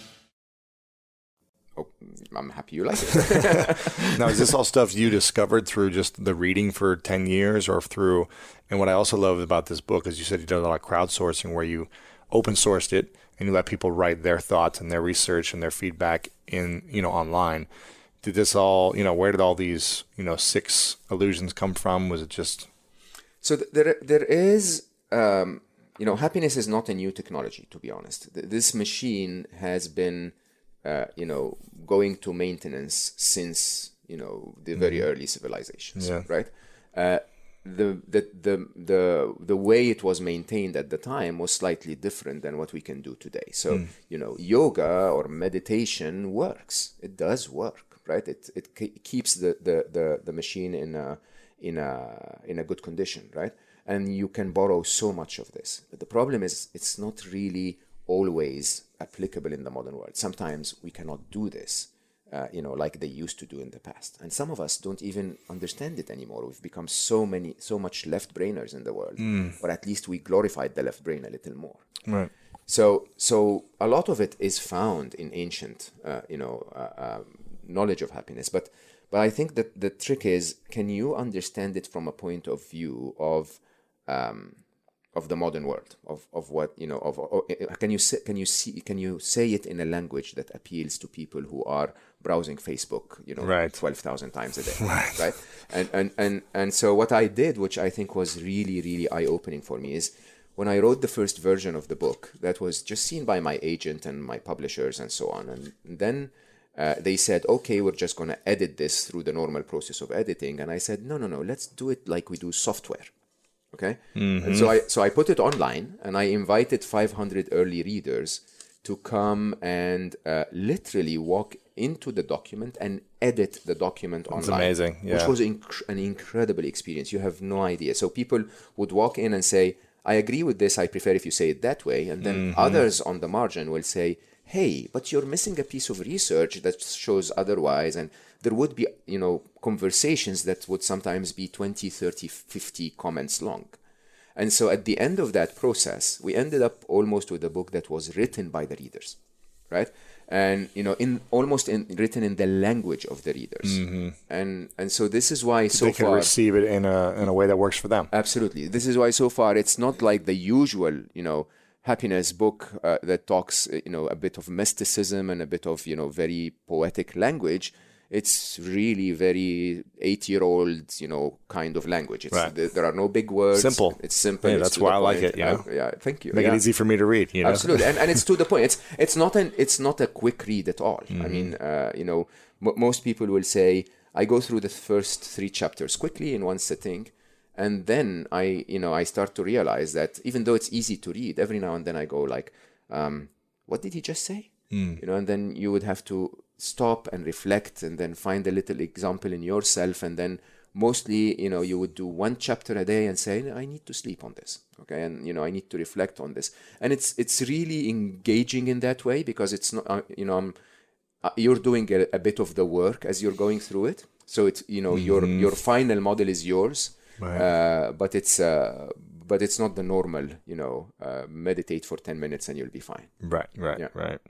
[SPEAKER 5] Oh, I'm happy you like it.
[SPEAKER 1] Now, is this all stuff you discovered through just the reading for ten years or through, and what I also love about this book is you said you did a lot of crowdsourcing where you open sourced it and you let people write their thoughts and their research and their feedback in, you know, online. Did this all, you know, where did all these, you know, six illusions come from? Was it just?
[SPEAKER 5] So th- there, there is, um, you know, happiness is not a new technology, to be honest. Th- this machine has been, uh, you know, going to maintenance since, you know, the very mm. early civilizations, yeah. right? Uh, the, the the the the way it was maintained at the time was slightly different than what we can do today. So, mm. you know, yoga or meditation works. It does work, right? It it ke- keeps the, the, the, the machine in a in a in a good condition, right? And you can borrow so much of this. But the problem is it's not really always applicable in the modern world. Sometimes we cannot do this. Uh, you know, like they used to do in the past. And some of us don't even understand it anymore. We've become so many, so much left-brainers in the world, mm. or at least we glorified the left brain a little more.
[SPEAKER 1] Right.
[SPEAKER 5] So, so a lot of it is found in ancient, uh, you know, uh, uh, knowledge of happiness. But, but I think that the trick is, can you understand it from a point of view of, um, of the modern world, of, of what, you know, of, of can you say, can you see, can you say it in a language that appeals to people who are browsing Facebook, you know,
[SPEAKER 1] right.
[SPEAKER 5] twelve thousand times a day,
[SPEAKER 1] right?
[SPEAKER 5] right? And, and, and, and so what I did, which I think was really, really eye-opening for me, is when I wrote the first version of the book, that was just seen by my agent and my publishers and so on. And then uh, they said, okay, we're just going to edit this through the normal process of editing. And I said, no, no, no, let's do it like we do software. Okay. Mm-hmm. And so I so I put it online and I invited five hundred early readers to come and uh, literally walk into the document and edit the document
[SPEAKER 1] That's
[SPEAKER 5] online.
[SPEAKER 1] Amazing. Yeah.
[SPEAKER 5] Which was inc- an incredible experience. You have no idea. So people would walk in and say, I agree with this. I prefer if you say it that way. And then mm-hmm. others on the margin will say, hey, but you're missing a piece of research that shows otherwise. And there would be, you know, conversations that would sometimes be twenty, thirty, fifty comments long. And so at the end of that process, we ended up almost with a book that was written by the readers, right? And, you know, in almost in, written in the language of the readers. Mm-hmm. And and so this is why so
[SPEAKER 1] they can
[SPEAKER 5] far...
[SPEAKER 1] receive it in a in a way that works for them.
[SPEAKER 5] Absolutely. This is why so far it's not like the usual, you know, happiness book uh, that talks, you know, a bit of mysticism and a bit of, you know, very poetic language. It's really very eight-year-old, you know, kind of language. It's,
[SPEAKER 1] right.
[SPEAKER 5] there, there are no big words.
[SPEAKER 1] Simple.
[SPEAKER 5] It's simple.
[SPEAKER 1] Yeah,
[SPEAKER 5] it's
[SPEAKER 1] that's why I like it. You know?
[SPEAKER 5] uh, yeah, thank you.
[SPEAKER 1] Make
[SPEAKER 5] yeah.
[SPEAKER 1] it easy for me to read. You know?
[SPEAKER 5] Absolutely, and and it's to the point. It's it's not an it's not a quick read at all. Mm-hmm. I mean, uh, you know, m- most people will say, I go through the first three chapters quickly in one sitting, and then I, you know, I start to realize that even though it's easy to read, every now and then I go like, um, what did he just say? Mm. You know, and then you would have to stop and reflect and then find a little example in yourself, and then mostly, you know, you would do one chapter a day and say, I need to sleep on this, okay, and you know, I need to reflect on this, and it's it's really engaging in that way because it's not, uh, you know, I'm, uh, you're doing a, a bit of the work as you're going through it, so it's, you know, mm-hmm. your your final model is yours, right. uh, but it's uh, but it's not the normal, you know, uh, meditate for ten minutes and you'll be fine.
[SPEAKER 1] Right, right, yeah. right.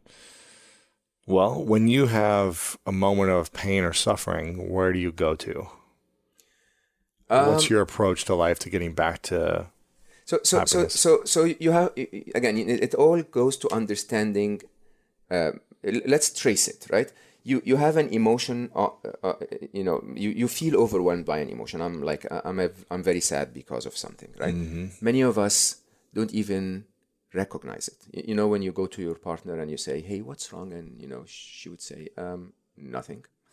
[SPEAKER 1] Well, when you have a moment of pain or suffering, where do you go to? Um, What's your approach to life to getting back to
[SPEAKER 5] so so happiness? so so so you have again it all goes to understanding. Uh, let's trace it, right? You you have an emotion, uh, uh, you know, you, you feel overwhelmed by an emotion. I'm like I'm a, I'm very sad because of something, right? Mm-hmm. Many of us don't even recognize it. You know, when you go to your partner and you say, hey, what's wrong? And, you know, she would say, um, nothing.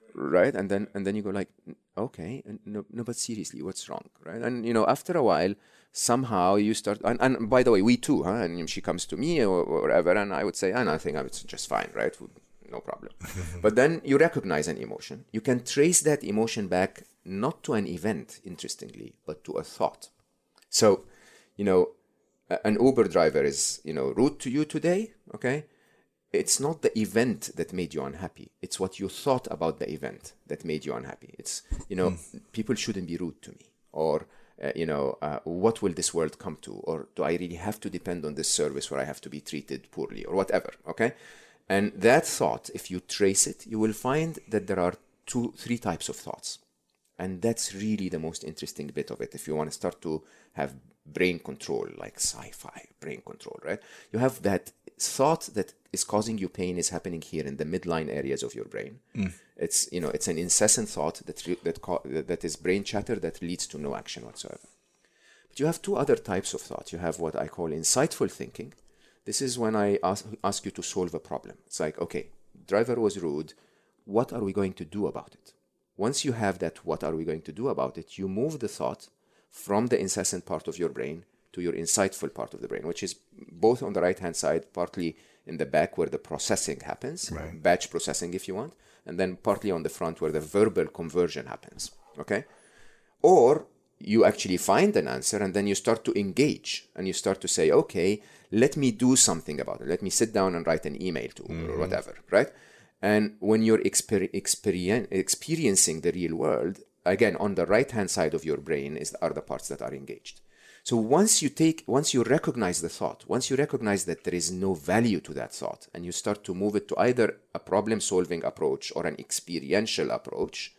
[SPEAKER 5] right? And then and then you go like, okay, and no, no, but seriously, what's wrong, right? And you know, after a while, somehow you start. And, and by the way, we too, huh? And she comes to me or, or whatever, and I would say, oh, no, I think it's just fine, right? No problem. But then you recognize an emotion. You can trace that emotion back not to an event, interestingly, but to a thought. So, you know, an Uber driver is, you know, rude to you today, okay? It's not the event that made you unhappy. It's what you thought about the event that made you unhappy. It's, you know, mm. people shouldn't be rude to me. Or, uh, you know, uh, what will this world come to? Or do I really have to depend on this service where I have to be treated poorly or whatever, okay? And that thought, if you trace it, you will find that there are two, three types of thoughts. And that's really the most interesting bit of it. If you want to start to have brain control, like sci-fi brain control, right? You have that thought that is causing you pain is happening here in the midline areas of your brain. Mm. It's, you know, it's an incessant thought that that that is brain chatter that leads to no action whatsoever. But you have two other types of thought. You have what I call insightful thinking. This is when I ask, ask you to solve a problem. It's like, okay, driver was rude. What are we going to do about it? Once you have that, what are we going to do about it? You move the thought from the incessant part of your brain to your insightful part of the brain, which is both on the right-hand side, partly in the back where the processing happens, right. Batch processing if you want, and then partly on the front where the verbal conversion happens, okay? Or you actually find an answer and then you start to engage and you start to say, okay, let me do something about it. Let me sit down and write an email to mm-hmm. or whatever, right? And when you're exper- experien- experiencing the real world, again, on the right-hand side of your brain is are the parts that are engaged. So once you take, once you recognize the thought, once you recognize that there is no value to that thought, and you start to move it to either a problem-solving approach or an experiential approach,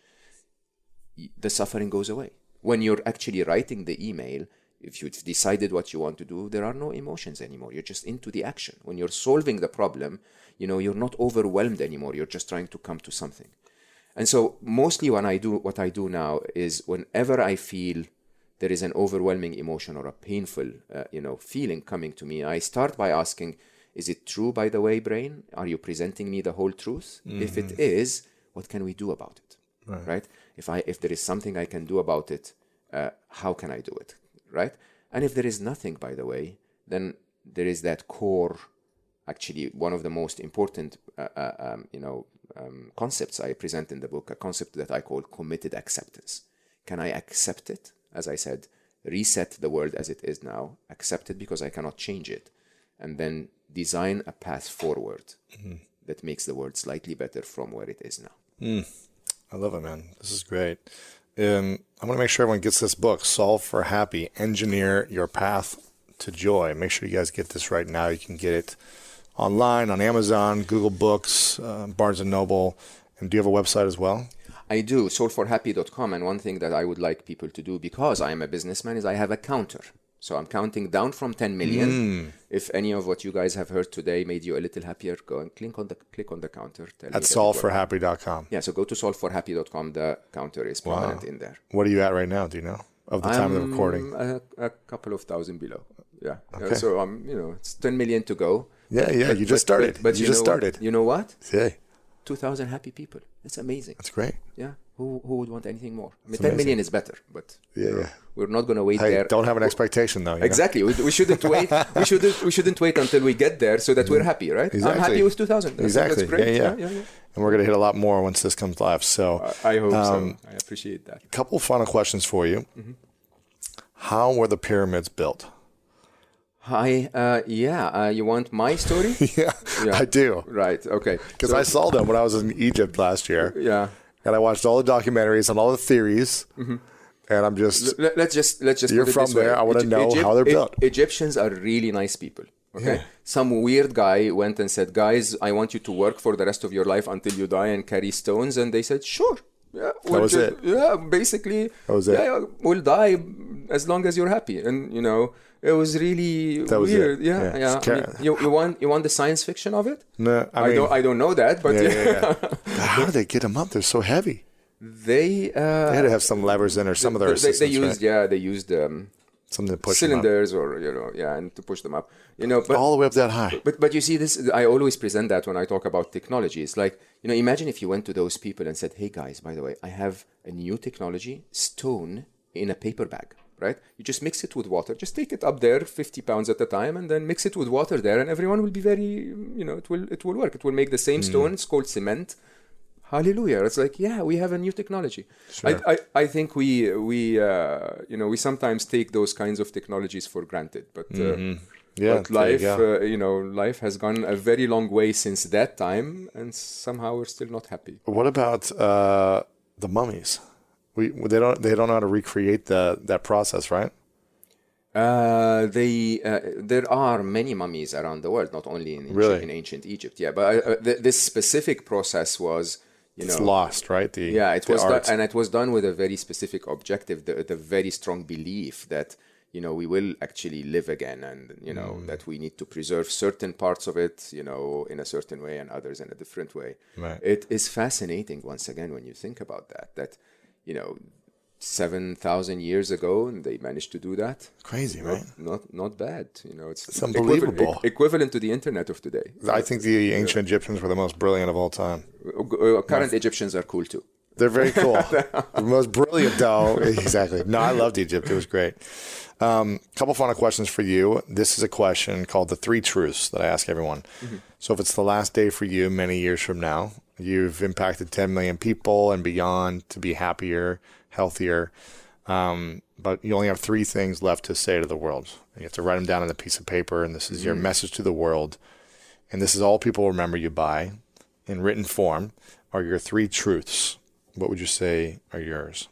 [SPEAKER 5] the suffering goes away. When you're actually writing the email, if you've decided what you want to do, there are no emotions anymore. You're just into the action. When you're solving the problem, you know, you're not overwhelmed anymore. You're just trying to come to something. And so mostly when I do, what I do now is whenever I feel there is an overwhelming emotion or a painful, uh, you know, feeling coming to me, I start by asking, is it true, by the way, brain? Are you presenting me the whole truth? Mm-hmm. If it is, what can we do about it? Right. right? If I, if there is something I can do about it, uh, how can I do it? Right? And if there is nothing, by the way, then there is that core, actually one of the most important, uh, uh, um, you know, um, concepts I present in the book, a concept that I call committed acceptance. Can I accept it? As I said, reset the world as it is now, accept it because I cannot change it, and then design a path forward mm-hmm. that makes the world slightly better from where it is now.
[SPEAKER 1] Mm. I love it, man. This is great. Um, I want to make sure everyone gets this book, Solve for Happy, Engineer Your Path to Joy. Make sure you guys get this right now. You can get it online on Amazon, Google Books, uh, Barnes and Noble. And do you have a website as well?
[SPEAKER 5] I do, solve for happy dot com. And one thing that I would like people to do, because I am a businessman, is I have a counter. So I'm counting down from ten million. Mm. If any of what you guys have heard today made you a little happier, go and click on the click on the counter.
[SPEAKER 1] At solve for happy dot com.
[SPEAKER 5] Yeah, so go to solve for happy dot com. The counter is prominent wow. in there.
[SPEAKER 1] What are you at right now? Do you know of the time
[SPEAKER 5] I'm
[SPEAKER 1] of the recording?
[SPEAKER 5] A, a couple of thousand below. Yeah. Okay. yeah so um, you know, it's ten million to go.
[SPEAKER 1] Yeah, yeah.
[SPEAKER 5] But,
[SPEAKER 1] you just started.
[SPEAKER 5] But, but
[SPEAKER 1] you,
[SPEAKER 5] you
[SPEAKER 1] just started.
[SPEAKER 5] What? You know what?
[SPEAKER 1] Say.
[SPEAKER 5] two thousand happy people. It's amazing.
[SPEAKER 1] That's great.
[SPEAKER 5] Yeah. Who who would want anything more? I mean, ten million is better, but
[SPEAKER 1] yeah,
[SPEAKER 5] you know,
[SPEAKER 1] yeah.
[SPEAKER 5] we're not going to wait
[SPEAKER 1] hey,
[SPEAKER 5] there.
[SPEAKER 1] Don't have an expectation, though. You
[SPEAKER 5] exactly. We, we shouldn't wait. We shouldn't. We shouldn't wait until we get there, so that we're happy, right?
[SPEAKER 1] Exactly.
[SPEAKER 5] I'm happy with two thousand. That's,
[SPEAKER 1] exactly.
[SPEAKER 5] That's great.
[SPEAKER 1] Yeah, yeah.
[SPEAKER 5] yeah, yeah, yeah.
[SPEAKER 1] And we're going to hit a lot more once this comes live. So
[SPEAKER 5] uh, I hope um, so. I appreciate that.
[SPEAKER 1] A couple final questions for you. Mm-hmm. How were the pyramids built?
[SPEAKER 5] Hi, uh, yeah, uh, you want my story?
[SPEAKER 1] yeah, yeah, I do.
[SPEAKER 5] Right, okay.
[SPEAKER 1] Because so, I saw them when I was in Egypt last year.
[SPEAKER 5] Yeah.
[SPEAKER 1] And I watched all the documentaries and all the theories. Mm-hmm. And I'm just...
[SPEAKER 5] L- let's just... Let's just
[SPEAKER 1] you're from there. Way. I want to know Egypt, how they're built.
[SPEAKER 5] E- Egyptians are really nice people. Okay? Yeah. Some weird guy went and said, guys, I want you to work for the rest of your life until you die and carry stones. And they said, sure. Yeah,
[SPEAKER 1] we'll that was just, it.
[SPEAKER 5] Yeah, basically.
[SPEAKER 1] That was it.
[SPEAKER 5] Yeah, we'll die as long as you're happy. And, you know... It was really
[SPEAKER 1] that was
[SPEAKER 5] weird.
[SPEAKER 1] It.
[SPEAKER 5] Yeah, yeah. I mean, you, you want you want the science fiction of it?
[SPEAKER 1] No, I,
[SPEAKER 5] I
[SPEAKER 1] mean,
[SPEAKER 5] don't. I don't know that, but
[SPEAKER 1] yeah, yeah, yeah. How do they get them up? They're so heavy.
[SPEAKER 5] They uh,
[SPEAKER 1] they had to have some levers in or some
[SPEAKER 5] they,
[SPEAKER 1] of their
[SPEAKER 5] they,
[SPEAKER 1] systems.
[SPEAKER 5] They used
[SPEAKER 1] right?
[SPEAKER 5] yeah. They used um,
[SPEAKER 1] Something to push
[SPEAKER 5] cylinders or, you know, yeah, and to push them up, you know, but
[SPEAKER 1] all the way up that high.
[SPEAKER 5] But, but you see this, I always present that when I talk about technology. It's like, you know, imagine if you went to those people and said, hey guys, by the way, I have a new technology, stone in a paper bag, right? You just mix it with water, just take it up there fifty pounds at a time and then mix it with water there and everyone will be very, you know, it will, it will work. It will make the same mm. stone. It's called cement. Hallelujah. It's like, yeah, we have a new technology. Sure. I, I, I think we, we uh, you know, we sometimes take those kinds of technologies for granted. But, uh, mm-hmm. yeah, but life, you, uh, you know, life has gone a very long way since that time, and somehow we're still not happy.
[SPEAKER 1] What about uh, the mummies? We they don't they don't know how to recreate the that process, right?
[SPEAKER 5] Uh, they uh, there are many mummies around the world, not only in ancient,
[SPEAKER 1] really?
[SPEAKER 5] in ancient Egypt. Yeah, but uh, th- this specific process was. You know,
[SPEAKER 1] it's lost, right? The,
[SPEAKER 5] yeah, it
[SPEAKER 1] the
[SPEAKER 5] was done, and it was done with a very specific objective, the, the very strong belief that, you know, we will actually live again, and, you know, mm. that we need to preserve certain parts of it, you know, in a certain way and others in a different way.
[SPEAKER 1] Right.
[SPEAKER 5] It is fascinating, once again, when you think about that, that, you know, seven thousand years ago, and they managed to do that.
[SPEAKER 1] Crazy,
[SPEAKER 5] not,
[SPEAKER 1] right?
[SPEAKER 5] Not not bad. You know, it's,
[SPEAKER 1] it's unbelievable.
[SPEAKER 5] Equivalent, equivalent to the internet of today.
[SPEAKER 1] I think the ancient yeah. Egyptians were the most brilliant of all time.
[SPEAKER 5] Uh, current Egyptians are cool too.
[SPEAKER 1] They're very cool. The most brilliant, though. Exactly. No, I loved Egypt. It was great. A um, couple final questions for you. This is a question called the three truths that I ask everyone. Mm-hmm. So if it's the last day for you many years from now, you've impacted ten million people and beyond to be happier, healthier, um, but you only have three things left to say to the world. You have to write them down on a piece of paper, and this is mm-hmm. your message to the world. And this is all people remember you by, in written form, are your three truths. What would you say are yours?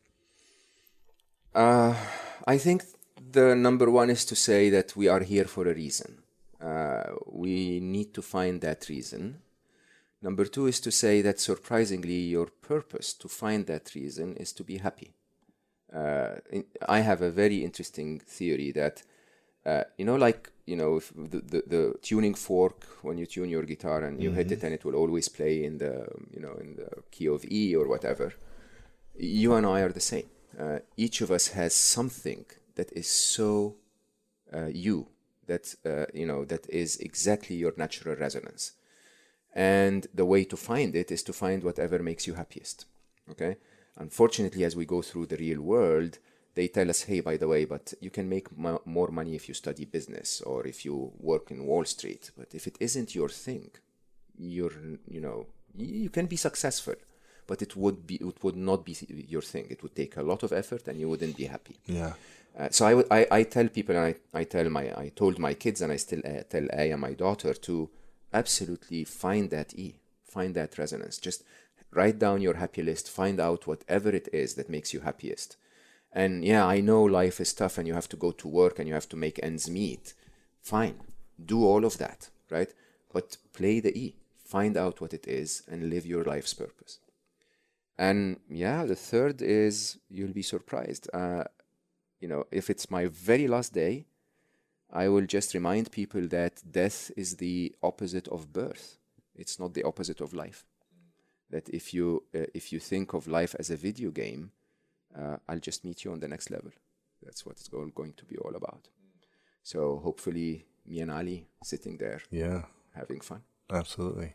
[SPEAKER 5] Uh, I think the number one is to say that we are here for a reason. Uh, we need to find that reason. Number two is to say that, surprisingly, your purpose to find that reason is to be happy. Uh, in, I have a very interesting theory that, uh, you know, like, you know, if the, the, the tuning fork, when you tune your guitar and you mm-hmm. hit it and it will always play in the, you know, in the key of E or whatever, you and I are the same. Uh, each of us has something that is so uh, you, that, uh, you know, that is exactly your natural resonance. And the way to find it is to find whatever makes you happiest, okay? Unfortunately, as we go through the real world, they tell us, hey, by the way, but you can make mo- more money if you study business or if you work in Wall Street. But if it isn't your thing, you're, you know, you can be successful, but it would be, it would not be your thing. It would take a lot of effort and you wouldn't be happy.
[SPEAKER 1] Yeah.
[SPEAKER 5] Uh, so I, w- I, I tell people, and I, I tell my, I told my kids, and I still uh, tell Aya, my daughter, to absolutely find that E, find that resonance. Just write down your happy list, find out whatever it is that makes you happiest. And yeah, I know life is tough and you have to go to work and you have to make ends meet. Fine, do all of that, right? But play the E, find out what it is and live your life's purpose. And yeah, the third is you'll be surprised. Uh, you know, if it's my very last day, I will just remind people that death is the opposite of birth. It's not the opposite of life. That if you uh, if you think of life as a video game, uh, I'll just meet you on the next level. That's what it's going, going to be all about. So hopefully me and Ali sitting there,
[SPEAKER 1] yeah,
[SPEAKER 5] having fun.
[SPEAKER 1] Absolutely.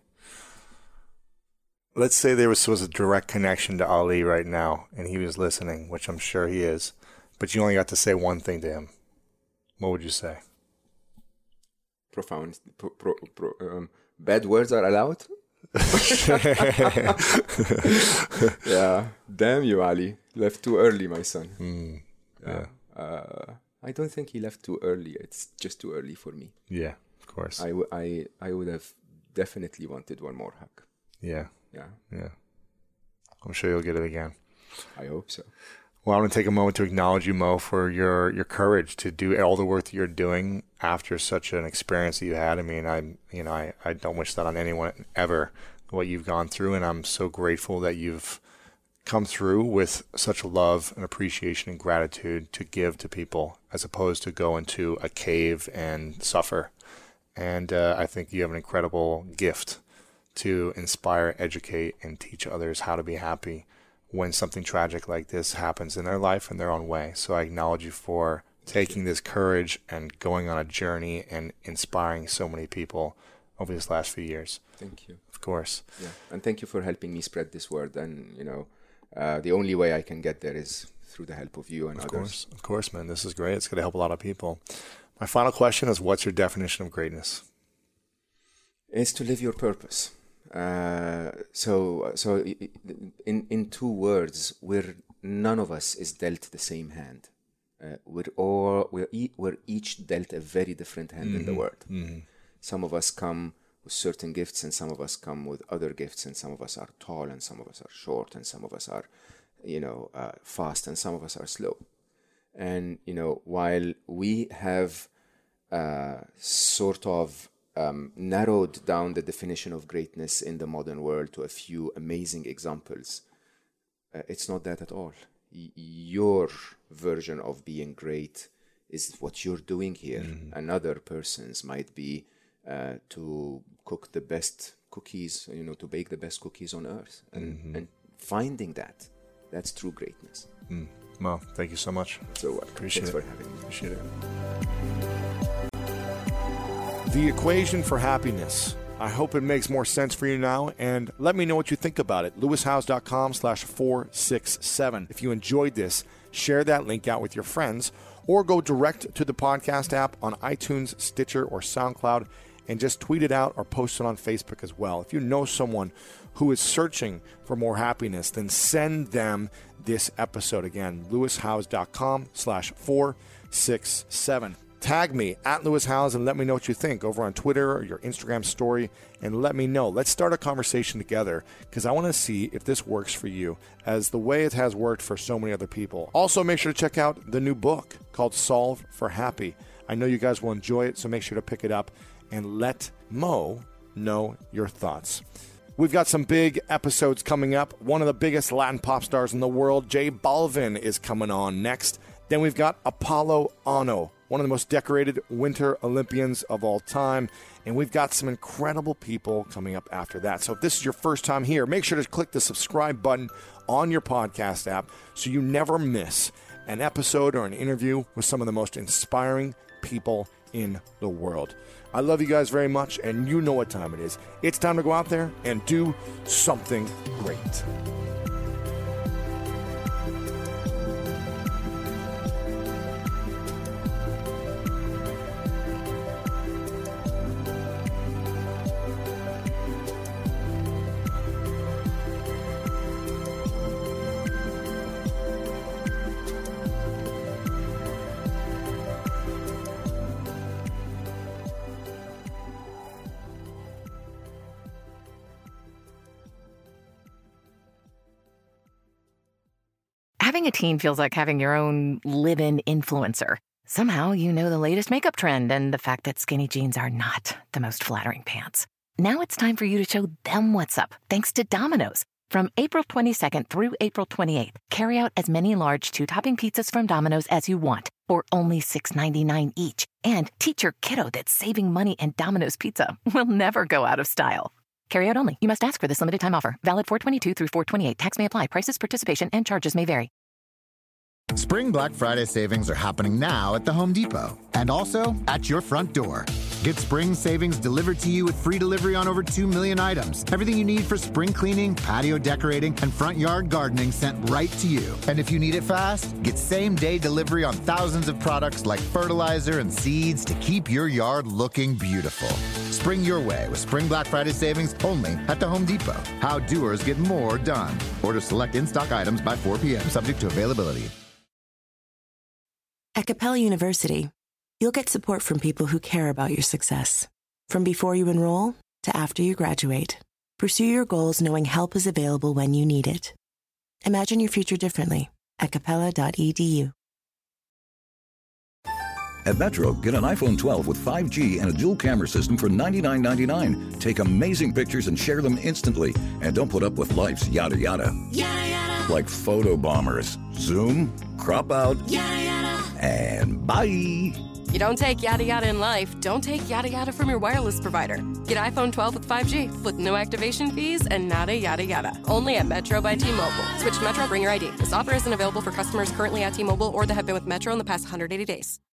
[SPEAKER 1] Let's say there was, was a direct connection to Ali right now, and he was listening, which I'm sure he is, but you only got to say one thing to him. What would you say?
[SPEAKER 5] Profound. Pro, pro, pro, um, bad words are allowed? Yeah. Damn you, Ali. Left too early, my son.
[SPEAKER 1] Mm, yeah.
[SPEAKER 5] yeah. Uh, I don't think he left too early. It's just too early for me.
[SPEAKER 1] Yeah, of course.
[SPEAKER 5] I, w- I, I would have definitely wanted one more hug.
[SPEAKER 1] Yeah.
[SPEAKER 5] Yeah.
[SPEAKER 1] Yeah. I'm sure you'll get it again.
[SPEAKER 5] I hope so.
[SPEAKER 1] Well, I want to take a moment to acknowledge you, Mo, for your, your courage to do all the work that you're doing after such an experience that you had. I mean, I you know I, I don't wish that on anyone ever, what you've gone through, and I'm so grateful that you've come through with such love and appreciation and gratitude to give to people, as opposed to go into a cave and suffer. And uh, I think you have an incredible gift to inspire, educate, and teach others how to be happy when something tragic like this happens in their life in their own way. So I acknowledge you for taking this courage and going on a journey and inspiring so many people over these last few years.
[SPEAKER 5] Thank you.
[SPEAKER 1] Of course.
[SPEAKER 5] Yeah, and thank you for helping me spread this word. And, you know, uh, the only way I can get there is through the help of you and
[SPEAKER 1] of
[SPEAKER 5] others.
[SPEAKER 1] Of course, of course, man. This is great. It's going to help a lot of people. My final question is, what's your definition of greatness?
[SPEAKER 5] It's to live your purpose. Uh, so, so in in two words, we're none of us is dealt the same hand. Uh, we're all we're, e- we're each dealt a very different hand mm-hmm. in the world. Mm-hmm. Some of us come with certain gifts, and some of us come with other gifts, and some of us are tall, and some of us are short, and some of us are, you know, uh, fast, and some of us are slow. And you know, while we have uh, sort of Um, narrowed down the definition of greatness in the modern world to a few amazing examples, uh, it's not that at all. Y- your version of being great is what you're doing here. Mm-hmm. Another person's might be uh, to cook the best cookies, you know, to bake the best cookies on earth. And, mm-hmm. and finding that, that's true greatness.
[SPEAKER 1] Mm. Well, thank you so much.
[SPEAKER 5] So what?
[SPEAKER 1] Appreciate
[SPEAKER 5] Thanks
[SPEAKER 1] it.
[SPEAKER 5] for having me.
[SPEAKER 1] Appreciate it. The equation for happiness. I hope it makes more sense for you now, and let me know what you think about it. lewis howes dot com slash four six seven. If you enjoyed this, share that link out with your friends, or go direct to the podcast app on iTunes, Stitcher, or SoundCloud, and just tweet it out or post it on Facebook as well. If you know someone who is searching for more happiness, then send them this episode. Again, lewis howes dot com slash four six seven. Tag me at Lewis Howes and let me know what you think over on Twitter or your Instagram story, and let me know. Let's start a conversation together, because I want to see if this works for you as the way it has worked for so many other people. Also, make sure to check out the new book called Solve for Happy. I know you guys will enjoy it, so make sure to pick it up and let Mo know your thoughts. We've got some big episodes coming up. One of the biggest Latin pop stars in the world, J Balvin, is coming on next. Then we've got Apolo Ano, one of the most decorated Winter Olympians of all time. And we've got some incredible people coming up after that. So if this is your first time here, make sure to click the subscribe button on your podcast app so you never miss an episode or an interview with some of the most inspiring people in the world. I love you guys very much, and you know what time it is. It's time to go out there and do something great.
[SPEAKER 3] Having a teen feels like having your own live-in influencer. Somehow you know the latest makeup trend and the fact that skinny jeans are not the most flattering pants. Now it's time for you to show them what's up, thanks to Domino's. From April twenty-second through April twenty-eighth, carry out as many large two-topping pizzas from Domino's as you want for only six ninety-nine each. And teach your kiddo that saving money and Domino's Pizza will never go out of style. Carry out only. You must ask for this limited time offer. Valid four twenty-two through four twenty-eight. Tax may apply. Prices, participation, and charges may vary.
[SPEAKER 6] Spring Black Friday savings are happening now at the Home Depot and also at your front door. Get spring savings delivered to you with free delivery on over two million items. Everything you need for spring cleaning, patio decorating, and front yard gardening sent right to you. And if you need it fast, get same-day delivery on thousands of products like fertilizer and seeds to keep your yard looking beautiful. Spring your way with Spring Black Friday savings only at the Home Depot. How doers get more done. Order select in-stock items by four p.m. subject to availability.
[SPEAKER 4] At Capella University, you'll get support from people who care about your success. From before you enroll to after you graduate, pursue your goals knowing help is available when you need it. Imagine your future differently at capella dot e d u.
[SPEAKER 7] At Metro, get an iPhone twelve with five G and a dual camera system for ninety-nine ninety-nine. Take amazing pictures and share them instantly. And don't put up with life's yada yada.
[SPEAKER 8] Yada yada.
[SPEAKER 7] Like photo bombers. Zoom, crop out,
[SPEAKER 8] yada yada.
[SPEAKER 7] And bye.
[SPEAKER 8] You don't take yada yada in life, don't take yada yada from your wireless provider. Get iPhone twelve with five G with no activation fees and nada yada yada. Only at Metro by T-Mobile. Switch to Metro, bring your I D. This offer isn't available for customers currently at T-Mobile or that have been with Metro in the past one hundred eighty days.